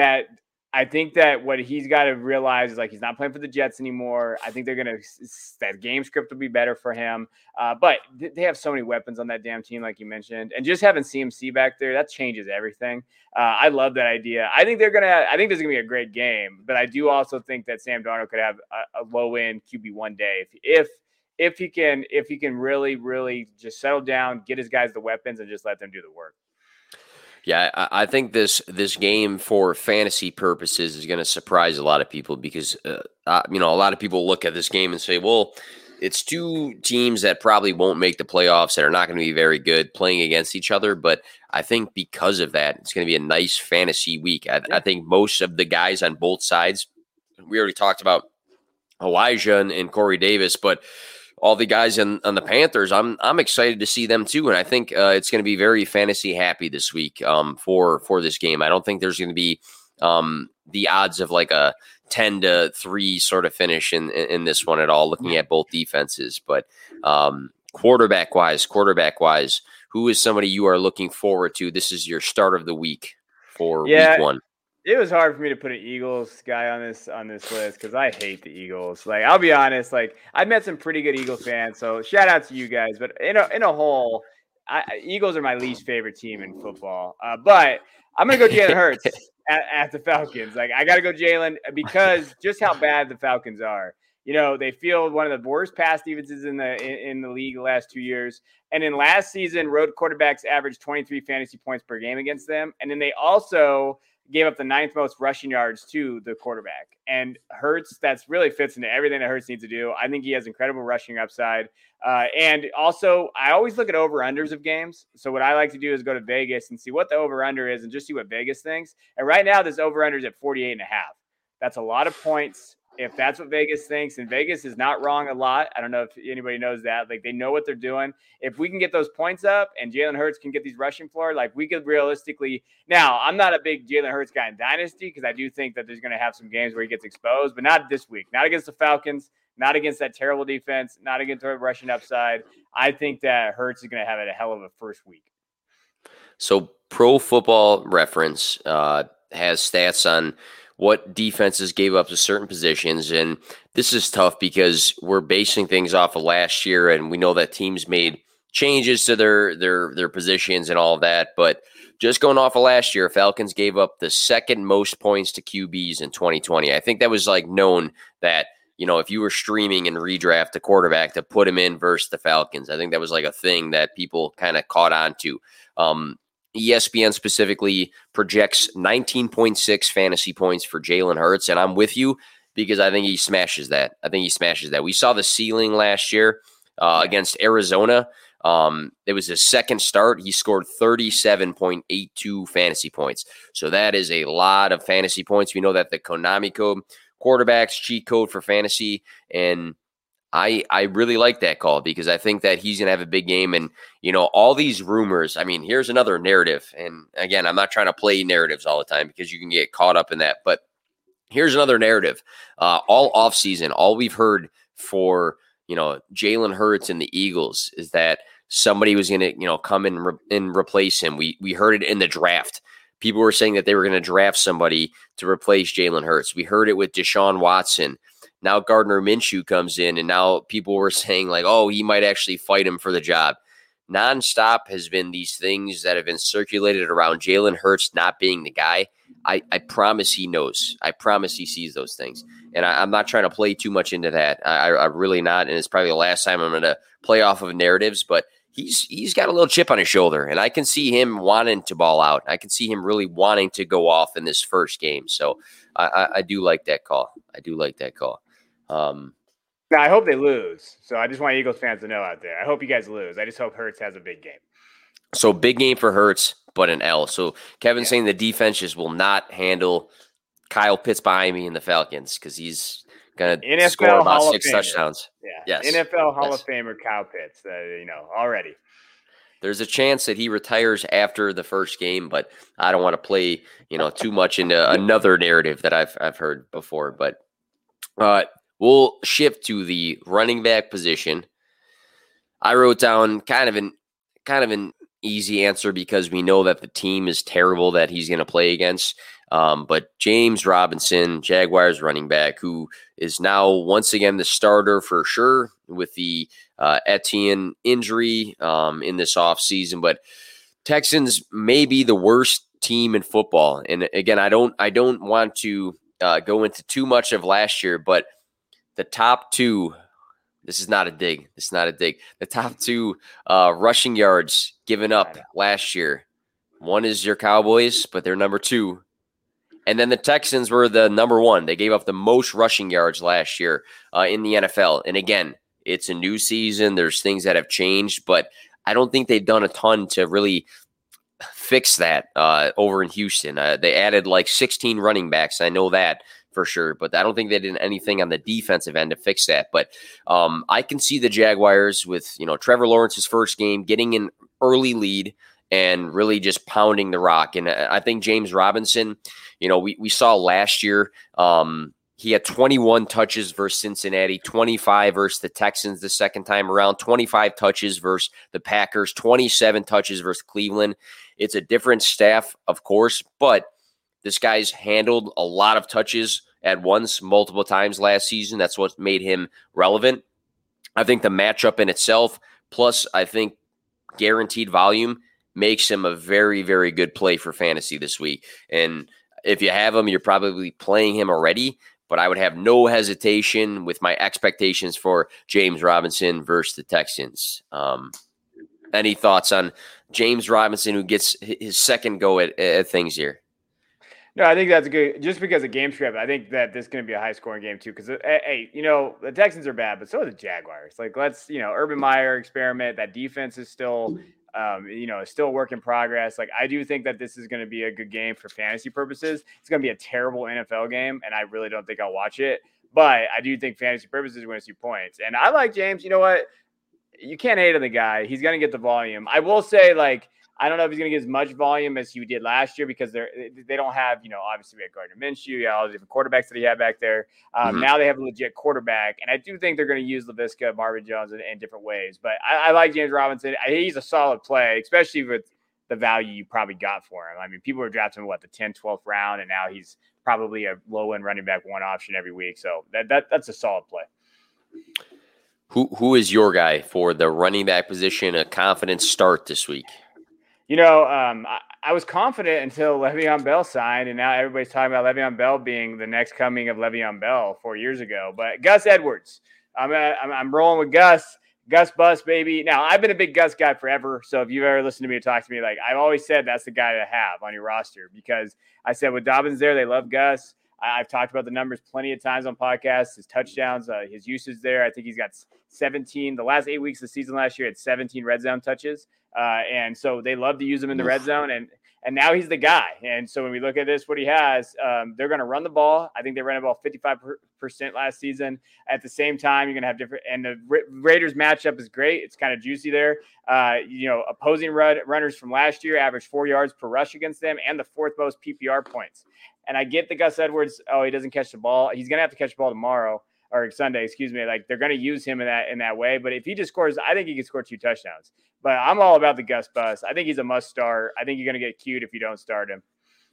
that what he's got to realize is like, he's not playing for the Jets anymore. I think that game script will be better for him. But they have so many weapons on that damn team, like you mentioned, and just having CMC back there, that changes everything. I love that idea. I think this is going to be a great game, but I do also think that Sam Darnold could have a low end QB1 day if he can really, really just settle down, get his guys the weapons, and just let them do the work. Yeah, I think this game for fantasy purposes is going to surprise a lot of people because, a lot of people look at this game and say, well, it's two teams that probably won't make the playoffs that are not going to be very good playing against each other. But I think because of that, it's going to be a nice fantasy week. I think most of the guys on both sides, we already talked about Elijah and Corey Davis, but all the guys on the Panthers, I'm excited to see them too, and I think it's going to be very fantasy happy this week for this game. I don't think there's going to be the odds of like a 10-3 sort of finish in this one at all, looking at both defenses. But quarterback wise, who is somebody you are looking forward to? This is your start of the week for week one. It was hard for me to put an Eagles guy on this list because I hate the Eagles. Like, I'll be honest, like I've met some pretty good Eagles fans, so shout out to you guys. But in a whole, Eagles are my least favorite team in football. But I'm gonna go Jalen Hurts at the Falcons. Like, I got to go Jalen because just how bad the Falcons are. You know, they field one of the worst pass defenses in the league the last 2 years. And in last season, road quarterbacks averaged 23 fantasy points per game against them. And then they also gave up the 9th most rushing yards to the quarterback. And Hurts, that's really fits into everything that Hurts needs to do. I think he has incredible rushing upside. And also, I always look at over-unders of games. So what I like to do is go to Vegas and see what the over-under is and just see what Vegas thinks. And right now, this over-under is at 48.5. That's a lot of points. If that's what Vegas thinks, and Vegas is not wrong a lot. I don't know if anybody knows that. Like, they know what they're doing. If we can get those points up and Jalen Hurts can get these rushing floor, like we could realistically – now, I'm not a big Jalen Hurts guy in Dynasty because I do think that there's going to have some games where he gets exposed, but not this week. Not against the Falcons, not against that terrible defense, not against the rushing upside. I think that Hurts is going to have a hell of a first week. So Pro Football Reference has stats on – what defenses gave up to certain positions. And this is tough because we're basing things off of last year, and we know that teams made changes to their positions and all of that. But just going off of last year, Falcons gave up the second most points to QBs in 2020. I think that was like known that, you know, if you were streaming and redraft a quarterback to put him in versus the Falcons, I think that was like a thing that people kind of caught on to. ESPN specifically projects 19.6 fantasy points for Jalen Hurts, and I'm with you because I think he smashes that. We saw the ceiling last year against Arizona. It was his second start. He scored 37.82 fantasy points. So that is a lot of fantasy points. We know that the Konami code, quarterbacks cheat code for fantasy, and I really like that call because I think that he's going to have a big game. And, you know, all these rumors, I mean, here's another narrative. And again, I'm not trying to play narratives all the time because you can get caught up in that. But here's another narrative. All offseason, all we've heard for, you know, Jalen Hurts and the Eagles is that somebody was going to, you know, come and replace him. We heard it in the draft. People were saying that they were going to draft somebody to replace Jalen Hurts. We heard it with Deshaun Watson. Now Gardner Minshew comes in, and now people were saying like, oh, he might actually fight him for the job. Nonstop has been these things that have been circulated around Jalen Hurts not being the guy. I promise he knows. I promise he sees those things. And I'm not trying to play too much into that. I'm really not. And it's probably the last time I'm going to play off of narratives, but he's got a little chip on his shoulder, and I can see him wanting to ball out. I can see him really wanting to go off in this first game. So I do like that call. Now, I hope they lose. So I just want Eagles fans to know out there. I hope you guys lose. I just hope Hurts has a big game. So big game for Hurts, but an L. So Kevin's saying the defense just will not handle Kyle Pitts behind me in the Falcons because he's going to score about 6 touchdowns. Yeah. Yes. NFL Hall of Famer Kyle Pitts, you know, already. There's a chance that he retires after the first game, but I don't want to play, you know, too much into another narrative that I've heard before. But we'll shift to the running back position. I wrote down kind of an easy answer because we know that the team is terrible that he's going to play against. But James Robinson, Jaguars running back, who is now once again the starter for sure with the Etienne injury in this offseason. But Texans may be the worst team in football. And again, I don't want to go into too much of last year, but the top two, this is not a dig. The top two rushing yards given up last year. One is your Cowboys, but they're number 2. And then the Texans were the number 1. They gave up the most rushing yards last year in the NFL. And again, it's a new season. There's things that have changed, but I don't think they've done a ton to really fix that over in Houston. They added like 16 running backs. I know that for sure, but I don't think they did anything on the defensive end to fix that. But I can see the Jaguars with, you know, Trevor Lawrence's first game getting an early lead and really just pounding the rock. And I think James Robinson, we saw last year, he had 21 touches versus Cincinnati, 25 versus the Texans the second time around, 25 touches versus the Packers, 27 touches versus Cleveland. It's a different staff, of course, but this guy's handled a lot of touches at once multiple times last season. That's what made him relevant. I think the matchup in itself, plus I think guaranteed volume, makes him a very, very good play for fantasy this week. And if you have him, you're probably playing him already, but I would have no hesitation with my expectations for James Robinson versus the Texans. Any thoughts on James Robinson, who gets his second go at things here? No, I think that's good. Just because of game script, I think that this is going to be a high-scoring game too. Because, hey, the Texans are bad, but so are the Jaguars. Like, Urban Meyer experiment. That defense is still, still a work in progress. Like, I do think that this is going to be a good game for fantasy purposes. It's going to be a terrible NFL game, and I really don't think I'll watch it. But I do think fantasy purposes we're going to see points. And I like James. You know what? You can't hate on the guy. He's going to get the volume. I will say, I don't know if he's going to get as much volume as he did last year because they don't have, obviously we had Gardner Minshew, all the different quarterbacks that he had back there. Now they have a legit quarterback, and I do think they're going to use Laviska, Marvin Jones in different ways. But I like James Robinson. He's a solid play, especially with the value you probably got for him. I mean, people were drafting him, the 10th, 12th round, and now he's probably a low-end running back one option every week. So that's a solid play. Who is your guy for the running back position, a confident start this week? I was confident until Le'Veon Bell signed, and now everybody's talking about Le'Veon Bell being the next coming of Le'Veon Bell 4 years ago. But Gus Edwards, I'm rolling with Gus. Gus Bus, baby. Now, I've been a big Gus guy forever, so if you've ever listened to me talk to me, I've always said that's the guy to have on your roster because I said with Dobbins there, they love Gus. I've talked about the numbers plenty of times on podcasts, his touchdowns, his usage there. I think he's got 17. The last 8 weeks of the season last year had 17 red zone touches. And so they love to use him in the red zone. And now he's the guy. And so when we look at this, what he has, they're going to run the ball. I think they ran the ball 55% last season. At the same time, you're going to have different – and the Raiders matchup is great. It's kind of juicy there. Opposing runners from last year averaged 4 yards per rush against them and the fourth most PPR points. And I get the Gus Edwards, he doesn't catch the ball. He's going to have to catch the ball tomorrow or Sunday, excuse me. They're going to use him in that way. But if he just scores, I think he can score 2 touchdowns. But I'm all about the Gus Bus. I think he's a must start. I think you're going to get cute if you don't start him.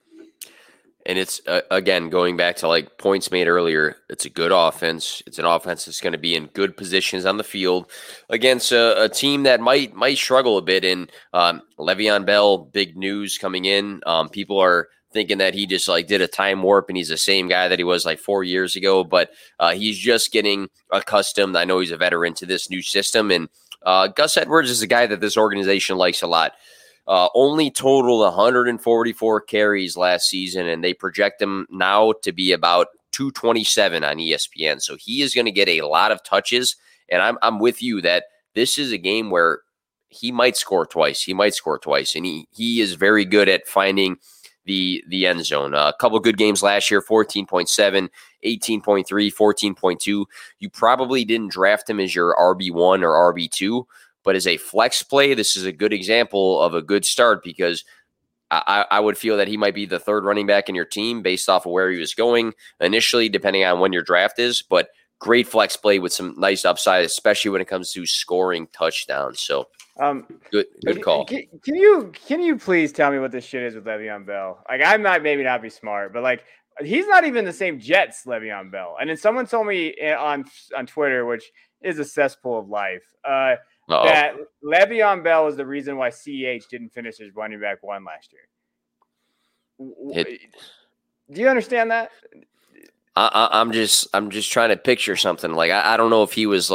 And it's, again, going back to points made earlier, it's a good offense. It's an offense that's going to be in good positions on the field against a team that might struggle a bit. And Le'Veon Bell, big news coming in. People are thinking that he just did a time warp and he's the same guy that he was 4 years ago. But he's just getting accustomed. I know he's a veteran to this new system. And Gus Edwards is a guy that this organization likes a lot. Only totaled 144 carries last season, and they project him now to be about 227 on ESPN. So he is going to get a lot of touches, and I'm with you that this is a game where he might score twice. And he is very good at finding the end zone. A couple good games last year, 14.7, 18.3, 14.2. You probably didn't draft him as your RB1 or RB2, but as a flex play, this is a good example of a good start because I would feel that he might be the third running back in your team based off of where he was going initially, depending on when your draft is. But great flex play with some nice upside, especially when it comes to scoring touchdowns. So good call. Can you please tell me what this shit is with Le'Veon Bell? I might maybe not be smart, but he's not even the same Jets Le'Veon Bell. And then someone told me on Twitter, which is a cesspool of life, that Le'Veon Bell is the reason why CEH didn't finish as running back 1 last year. Do you understand that? I'm just trying to picture something. I don't know if he was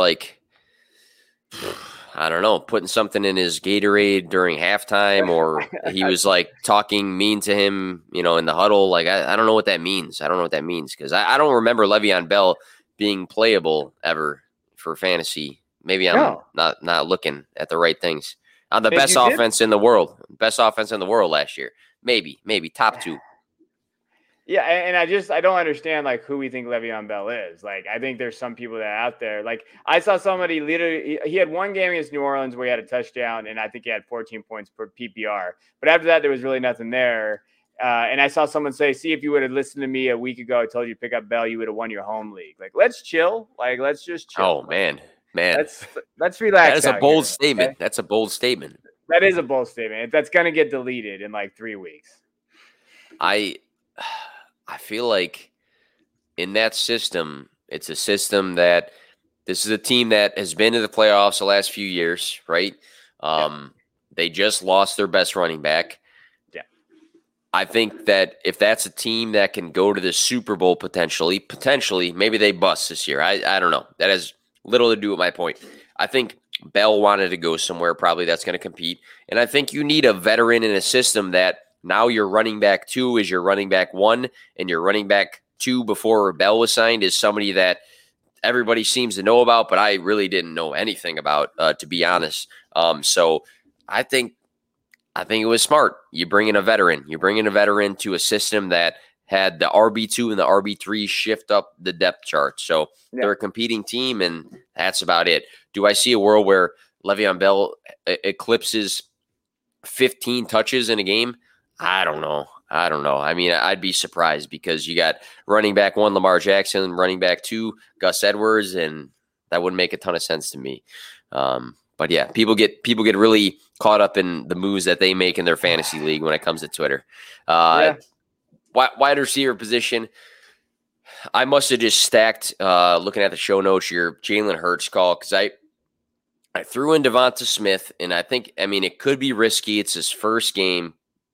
I don't know, putting something in his Gatorade during halftime, or he was talking mean to him, in the huddle. I don't know what that means. Because I don't remember Le'Veon Bell being playable ever for fantasy. Maybe I'm not looking at the right things. On the best offense in the world last year. Maybe top 2. Yeah, and I don't understand like who we think Le'Veon Bell is. Like, I think there's some people that are out there. Like, I saw somebody literally he had one game against New Orleans where he had a touchdown, and I think he had 14 points per PPR. But after that, there was really nothing there. And I saw someone say, "See, if you would have listened to me a week ago, I told you to pick up Bell, you would have won your home league." Like, let's chill. Like, let's just chill. Oh man. Let's relax. That is a bold statement. Okay? That's a bold statement. That is a bold statement. That's gonna get deleted in like 3 weeks. I feel like in that system, it's a system that this is a team that has been to the playoffs the last few years, right? They just lost their best running back. Yeah. I think that if that's a team that can go to the Super Bowl potentially, maybe they bust this year. I don't know. That has little to do with my point. I think Bell wanted to go somewhere probably that's going to compete. And I think you need a veteran in a system that now your running back 2 is your running back 1, and your running back 2 before Bell was signed is somebody that everybody seems to know about, but I really didn't know anything about, to be honest. So I think it was smart. You bring in a veteran. You bring in a veteran to a system that had the RB2 and the RB3 shift up the depth chart. So they're a competing team, and that's about it. Do I see a world where Le'Veon Bell eclipses 15 touches in a game? I don't know. I mean, I'd be surprised because you got running back 1, Lamar Jackson, running back 2, Gus Edwards, and that wouldn't make a ton of sense to me. But yeah, people get really caught up in the moves that they make in their fantasy league when it comes to Twitter. Wide receiver position, I must have just stacked, looking at the show notes, your Jalen Hurts call, because I threw in Devonta Smith, and I mean, it could be risky. It's his first game.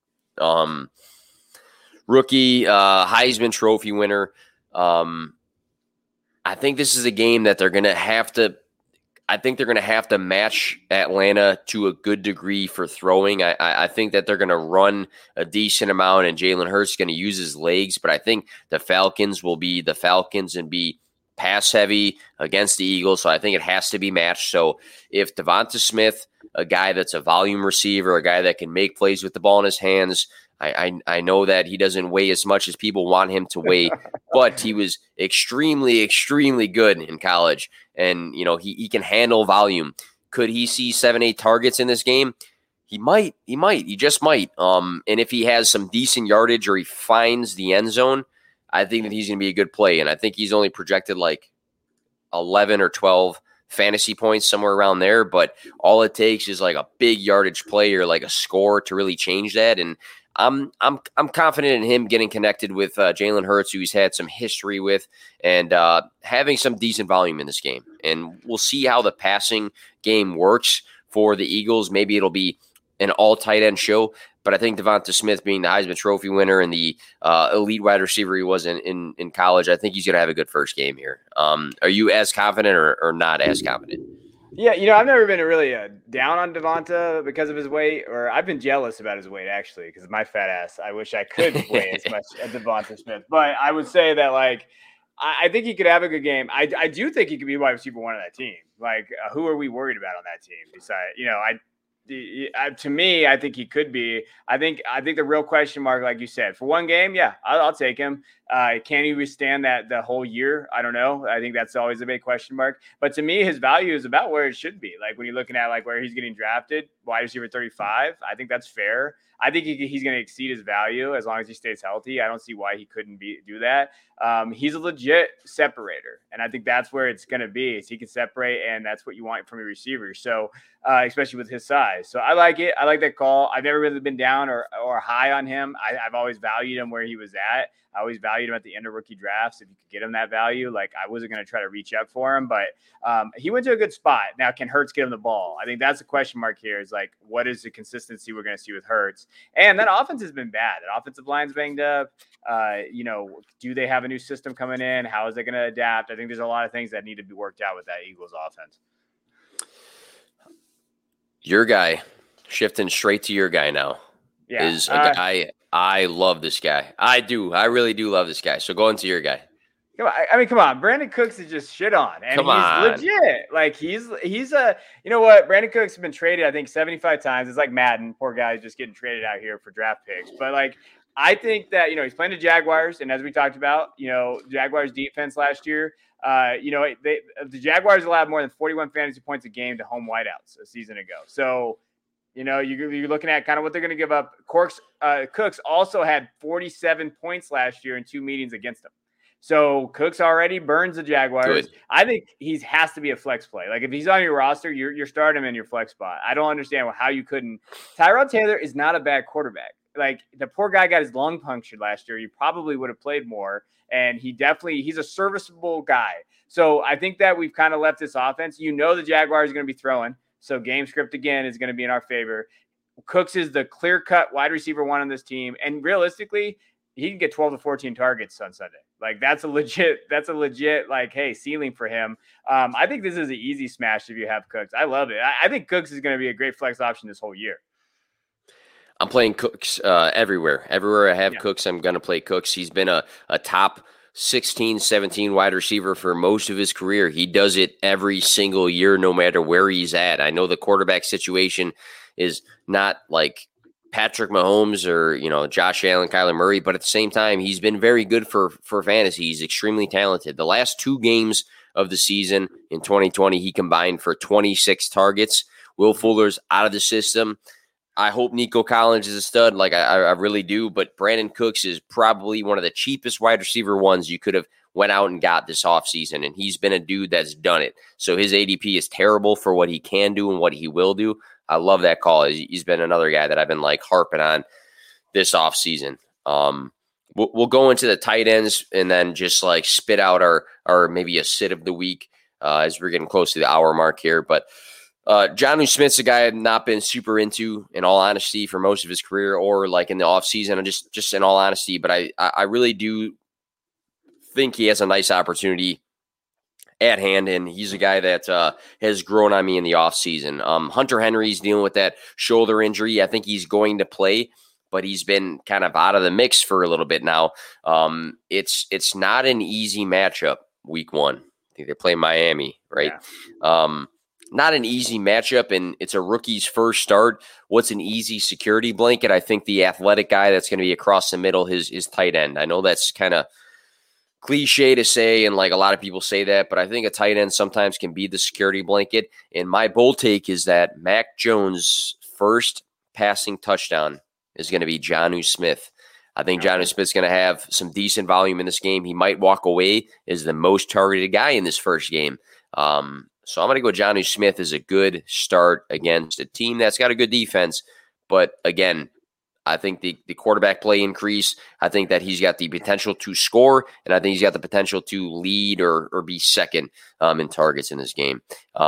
Rookie, Heisman Trophy winner. I think this is a game that they're going to have to match Atlanta to a good degree for throwing. I think that they're going to run a decent amount, and Jalen Hurts is going to use his legs, but I think the Falcons will be the Falcons and be pass heavy against the Eagles. So I think it has to be matched. So if Devonta Smith, a guy that's a volume receiver, a guy that can make plays with the ball in his hands, I know that he doesn't weigh as much as people want him to weigh, but he was extremely, extremely good in college. And, you know, he can handle volume. Could he see 7-8 targets in this game? He might. He just might. And if he has some decent yardage or he finds the end zone, I think that he's going to be a good play. And I think he's only projected like 11 or 12 fantasy points, somewhere around there. But all it takes is like a big yardage play or like a score to really change that. And I'm confident in him getting connected with Jalen Hurts, who he's had some history with, and having some decent volume in this game. And we'll see how the passing game works for the Eagles. Maybe it'll be an all tight end show, but I think Devonta Smith, being the Heisman Trophy winner and the elite wide receiver he was in college, I think he's going to have a good first game here. Are you as confident or not as confident? Yeah, you know, I've never been really down on Devonta because of his weight, or I've been jealous about his weight, actually, because my fat ass, I wish I could weigh as much as Devonta Smith. But I would say that, like, I think he could have a good game. I do think he could be wide receiver 1 of that team. Like, who are we worried about on that team? Besides, you know, to me, I think he could be. I think the real question mark, like you said, for one game, yeah, I'll take him. Can he withstand that the whole year? I don't know. I think that's always a big question mark. But to me, his value is about where it should be. Like when you're looking at like where he's getting drafted, wide receiver 35, I think that's fair. I think he's going to exceed his value as long as he stays healthy. I don't see why he couldn't do that. He's a legit separator, and I think that's where it's going to be. Is he can separate, and that's what you want from a receiver. So, especially with his size. So I like it. I like that call. I've never really been down or high on him. I've always valued him where he was at. I always valued him at the end of rookie drafts. If you could get him that value, like I wasn't going to try to reach up for him, but he went to a good spot. Now, can Hurts get him the ball? I think that's a question mark here is like, what is the consistency we're going to see with Hurts? And that offense has been bad. That offensive line's banged up. You know, do they have a new system coming in? How is it going to adapt? I think there's a lot of things that need to be worked out with that Eagles offense. Your guy, shifting straight to your guy now, is a guy. I love this guy. I do. I really do love this guy. So go into your guy. Come on. Brandon Cooks is just shit on, and Come on. he's legit. Like he's a, you know what? Brandon Cooks has been traded, I think 75 times. It's like Madden. Poor guy just getting traded out here for draft picks. But like, I think that, he's playing the Jaguars, and as we talked about, Jaguars defense last year, the Jaguars allowed more than 41 fantasy points a game to home whiteouts a season ago. So, you're looking at kind of what they're going to give up. Cooks also had 47 points last year in 2 meetings against them. So Cooks already burns the Jaguars. Good. I think he has to be a flex play. Like if he's on your roster, you're starting him in your flex spot. I don't understand how you couldn't. Tyrod Taylor is not a bad quarterback. Like the poor guy got his lung punctured last year. He probably would have played more, and he's a serviceable guy. So I think that we've kind of left this offense. The Jaguars are going to be throwing. So game script again is going to be in our favor. Cooks is the clear-cut wide receiver 1 on this team, and realistically, he can get 12 to 14 targets on Sunday. Like that's a legit like, hey, ceiling for him. I think this is an easy smash if you have Cooks. I love it. I think Cooks is going to be a great flex option this whole year. I'm playing Cooks everywhere. Everywhere I have Cooks, I'm going to play Cooks. He's been a top 16, 17 wide receiver for most of his career. He does it every single year, no matter where he's at. I know the quarterback situation is not like Patrick Mahomes or, Josh Allen, Kyler Murray, but at the same time, he's been very good for fantasy. He's extremely talented. The last 2 games of the season in 2020, he combined for 26 targets. Will Fuller's out of the system. I hope Nico Collins is a stud, like I really do, but Brandon Cooks is probably one of the cheapest wide receiver ones you could have went out and got this offseason, and he's been a dude that's done it. So his ADP is terrible for what he can do and what he will do. I love that call. He's been another guy that I've been like harping on this offseason. We'll go into the tight ends and then just like spit out our maybe a sit of the week as we're getting close to the hour mark here, but Jonnu Smith's a guy I've not been super into, in all honesty, for most of his career or like in the offseason, and just in all honesty. But I really do think he has a nice opportunity at hand, and he's a guy that has grown on me in the offseason. Hunter Henry's dealing with that shoulder injury. I think he's going to play, but he's been kind of out of the mix for a little bit now. It's not an easy matchup week 1. I think they play Miami, right? Yeah. Not an easy matchup, and it's a rookie's first start. What's an easy security blanket? I think the athletic guy that's going to be across the middle is tight end. I know that's kind of cliche to say, and like a lot of people say that, but I think a tight end sometimes can be the security blanket. And my bold take is that Mac Jones' first passing touchdown is going to be Jonnu Smith. I think Jonnu Smith's going to have some decent volume in this game. He might walk away as the most targeted guy in this first game. So I'm going to go Jonnu Smith as a good start against a team that's got a good defense. But again, I think the quarterback play increase. I think that he's got the potential to score, and I think he's got the potential to lead or be second in targets in this game.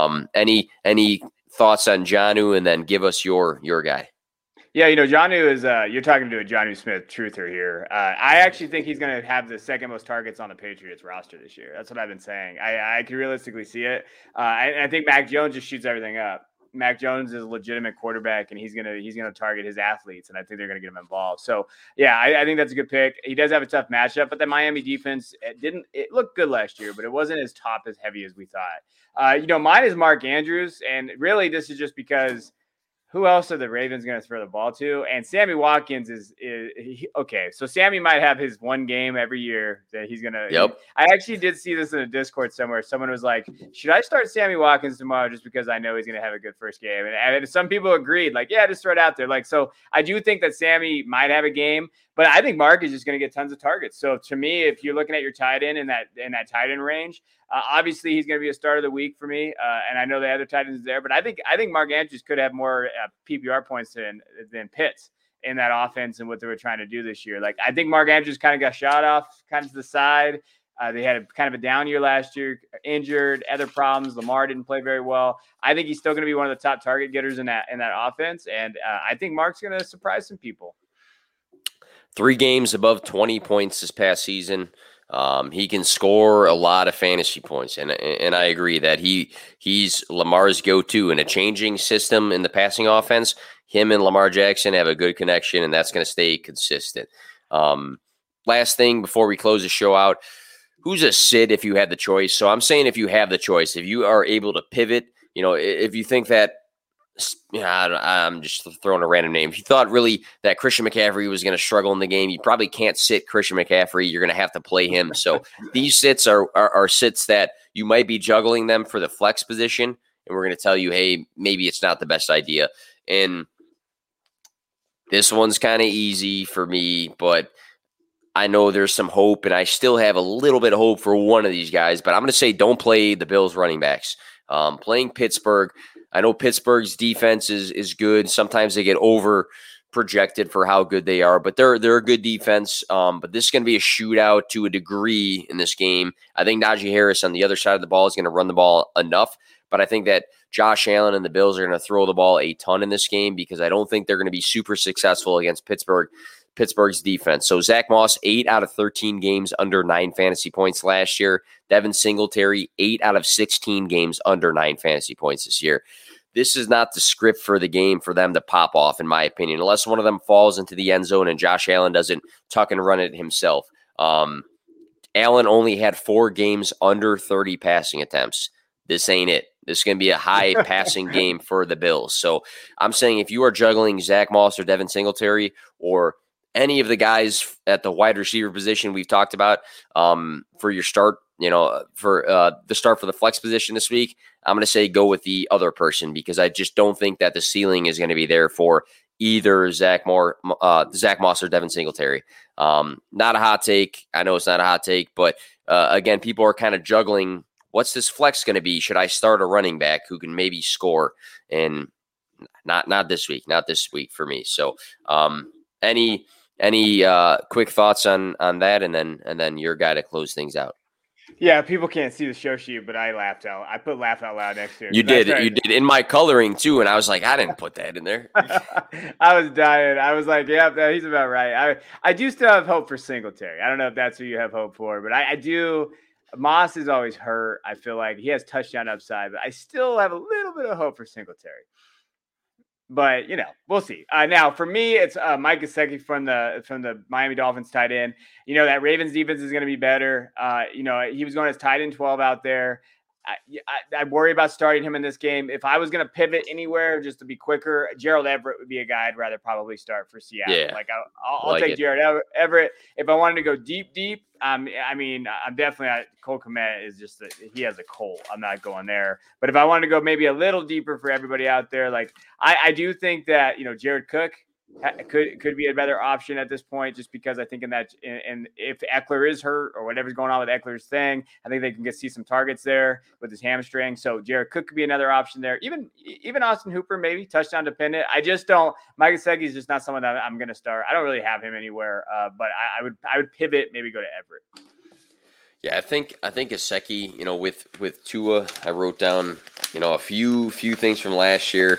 Any thoughts on Jonnu, and then give us your guy? Yeah, Jonnu is you're talking to a Jonnu Smith truther here. I actually think he's going to have the second most targets on the Patriots roster this year. That's what I've been saying. I can realistically see it. I think Mac Jones just shoots everything up. Mac Jones is a legitimate quarterback, and he's gonna target his athletes, and I think they're gonna get him involved. So yeah, I think that's a good pick. He does have a tough matchup, but the Miami defense it looked good last year, but it wasn't as top as heavy as we thought. Mine is Mark Andrews, and really this is just because who else are the Ravens going to throw the ball to? And Sammy Watkins is okay. So Sammy might have his one game every year that he's going to. Yep. I actually did see this in a Discord somewhere. Someone was like, should I start Sammy Watkins tomorrow just because I know he's going to have a good first game? And some people agreed, like, yeah, just throw it out there. Like, so I do think that Sammy might have a game, but I think Mark is just going to get tons of targets. So to me, if you're looking at your tight end in that tight end range, obviously he's going to be a start of the week for me. And I know the other tight ends there, but I think Mark Andrews could have more PPR points than Pitts in that offense and what they were trying to do this year. Like, I think Mark Andrews kind of got shot off kind of to the side. They had kind of a down year last year, injured, other problems. Lamar didn't play very well. I think he's still going to be one of the top target getters in that offense. And I think Mark's going to surprise some people. 3 games above 20 points this past season. He can score a lot of fantasy points, and I agree that he's Lamar's go-to in a changing system in the passing offense. Him and Lamar Jackson have a good connection, and that's going to stay consistent. Last thing before we close the show out, who's a sit if you had the choice. So I'm saying if you have the choice, if you are able to pivot, if you think that, I'm just throwing a random name. If you thought really that Christian McCaffrey was going to struggle in the game, you probably can't sit Christian McCaffrey. You're going to have to play him. So these sits are sits that you might be juggling them for the flex position. And we're going to tell you, hey, maybe it's not the best idea. And this one's kind of easy for me, but I know there's some hope, and I still have a little bit of hope for one of these guys. But I'm going to say don't play the Bills running backs. Playing Pittsburgh, I know Pittsburgh's defense is good. Sometimes they get over projected for how good they are, but they're a good defense. But this is going to be a shootout to a degree in this game. I think Najee Harris on the other side of the ball is going to run the ball enough, but I think that Josh Allen and the Bills are going to throw the ball a ton in this game because I don't think they're going to be super successful against Pittsburgh's defense. So Zach Moss, 8 out of 13 games under 9 fantasy points last year. Devin Singletary, 8 out of 16 games under 9 fantasy points this year. This is not the script for the game for them to pop off, in my opinion, unless one of them falls into the end zone and Josh Allen doesn't tuck and run it himself. Allen only had 4 games under 30 passing attempts. This ain't it. This is going to be a high passing game for the Bills. So I'm saying if you are juggling Zach Moss or Devin Singletary or any of the guys at the wide receiver position we've talked about for your start, for the start for the flex position this week, I'm going to say go with the other person because I just don't think that the ceiling is going to be there for either Zach Moss or Devin Singletary. Not a hot take. I know it's not a hot take, but again, people are kind of juggling. What's this flex going to be? Should I start a running back who can maybe score? And not this week for me. So any quick thoughts on that, and then your guy to close things out. Yeah, people can't see the show sheet, but I laughed out. I put laugh out loud next to it. You did in my coloring too, and I was like, I didn't put that in there. I was dying. I was like, yeah, he's about right. I do still have hope for Singletary. I don't know if that's who you have hope for, but I do. Moss is always hurt. I feel like he has touchdown upside, but I still have a little bit of hope for Singletary. But, we'll see. Now, for me, it's Mike Gesicki from the Miami Dolphins tight end. That Ravens defense is going to be better. He was going as tight end 12 out there. I worry about starting him in this game. If I was going to pivot anywhere just to be quicker, Gerald Everett would be a guy I'd rather probably start for Seattle. Yeah, I'll take Gerald Everett. If I wanted to go deep, I'm definitely Cole Kmet is just he has a cold. I'm not going there. But if I wanted to go maybe a little deeper for everybody out there, I do think that Jared Cook could be a better option at this point, just because I think and if Eckler is hurt or whatever's going on with Eckler's thing, I think they can see some targets there with his hamstring. So Jared Cook could be another option there. Even Austin Hooper, maybe touchdown dependent. I just don't. Mike Gesicki is just not someone that I'm going to start. I don't really have him anywhere, but I would pivot, maybe go to Everett. Yeah, I think Gesicki, with Tua, I wrote down, a few things from last year.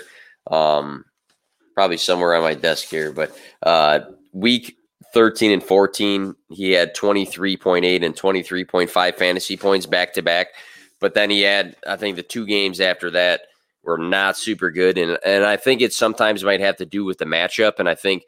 Probably somewhere on my desk here, but week 13 and 14, he had 23.8 and 23.5 fantasy points back to back. But then he had, I think the 2 games after that were not super good. And I think it sometimes might have to do with the matchup. And I think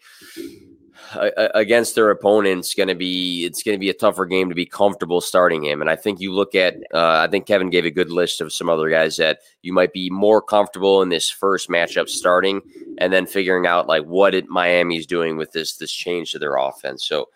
against their opponents, it's going to be a tougher game to be comfortable starting him. And I think you look at, I think Kevin gave a good list of some other guys that you might be more comfortable in this first matchup starting, and then figuring out what Miami's doing with this change to their offense. So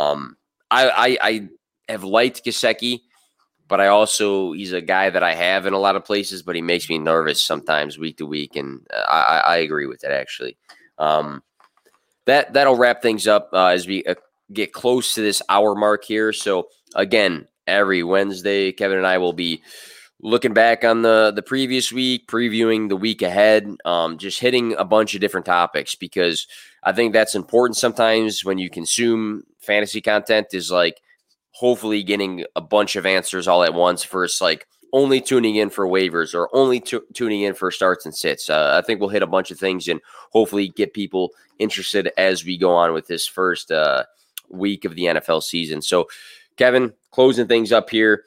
I have liked Gesicki, but he's a guy that I have in a lot of places, but he makes me nervous sometimes week to week. And I agree with that actually. That'll wrap things up as we get close to this hour mark here. So again, every Wednesday, Kevin and I will be looking back on the previous week, previewing the week ahead, just hitting a bunch of different topics, because I think that's important sometimes when you consume fantasy content, is hopefully getting a bunch of answers all at once versus only tuning in for waivers or only tuning in for starts and sits. I think we'll hit a bunch of things and hopefully get people interested as we go on with this first week of the NFL season. So, Kevin, closing things up here.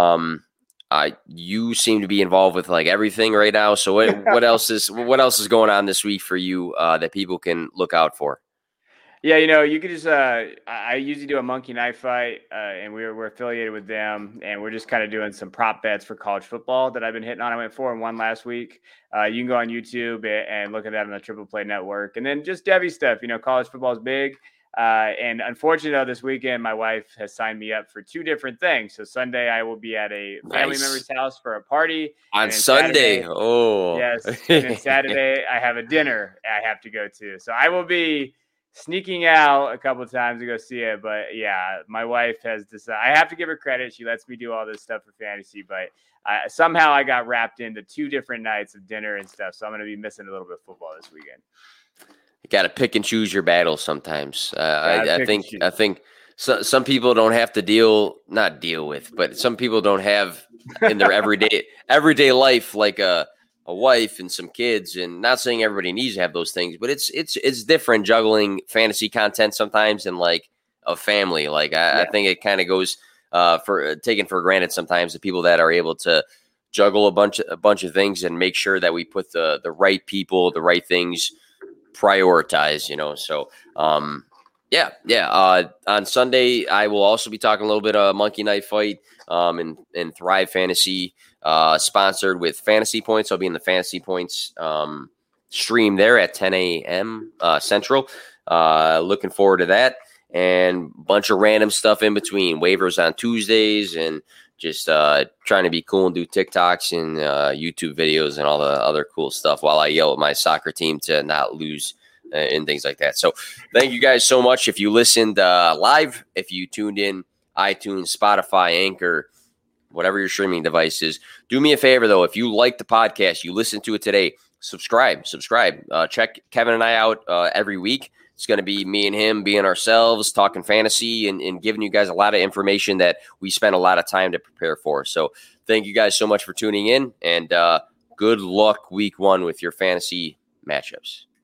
You seem to be involved with everything right now. So what else is going on this week for you that people can look out for? Yeah, you could just I usually do a Monkey Knife Fight, and we're affiliated with them, and we're just kind of doing some prop bets for college football that I've been hitting on. I went 4-1 last week. You can go on YouTube and look at that on the Triple Play Network, and then just Devy stuff. College football is big, and unfortunately, this weekend my wife has signed me up for 2 different things. So Sunday I will be at a family member's house for a party on Sunday. Yes, and then Saturday I have a dinner I have to go to. So I will be sneaking out a couple of times to go see it. But yeah, my wife has decided, I have to give her credit. She lets me do all this stuff for fantasy, but somehow I got wrapped into 2 different nights of dinner and stuff. So I'm going to be missing a little bit of football this weekend. You got to pick and choose your battles sometimes. I think some people don't have to not deal with, but some people don't have in their everyday life, like a wife and some kids, and not saying everybody needs to have those things, but it's different juggling fantasy content sometimes and like a family. Like I think it kind of goes taken for granted sometimes, the people that are able to juggle a bunch of things and make sure that we put the right people, the right things prioritize, So on Sunday I will also be talking a little bit of Monkey Knife Fight and Thrive Fantasy, sponsored with Fantasy Points. I'll be in the Fantasy Points stream there at 10 a.m. Central. Looking forward to that, and a bunch of random stuff in between. Waivers on Tuesdays, and just trying to be cool and do TikToks and YouTube videos and all the other cool stuff while I yell at my soccer team to not lose and things like that. So thank you guys so much. If you listened live, if you tuned in, iTunes, Spotify, Anchor, whatever your streaming device is, do me a favor, though. If you like the podcast, you listen to it today, subscribe. Check Kevin and I out every week. It's going to be me and him being ourselves, talking fantasy and giving you guys a lot of information that we spend a lot of time to prepare for. So thank you guys so much for tuning in, and good luck week 1 with your fantasy matchups.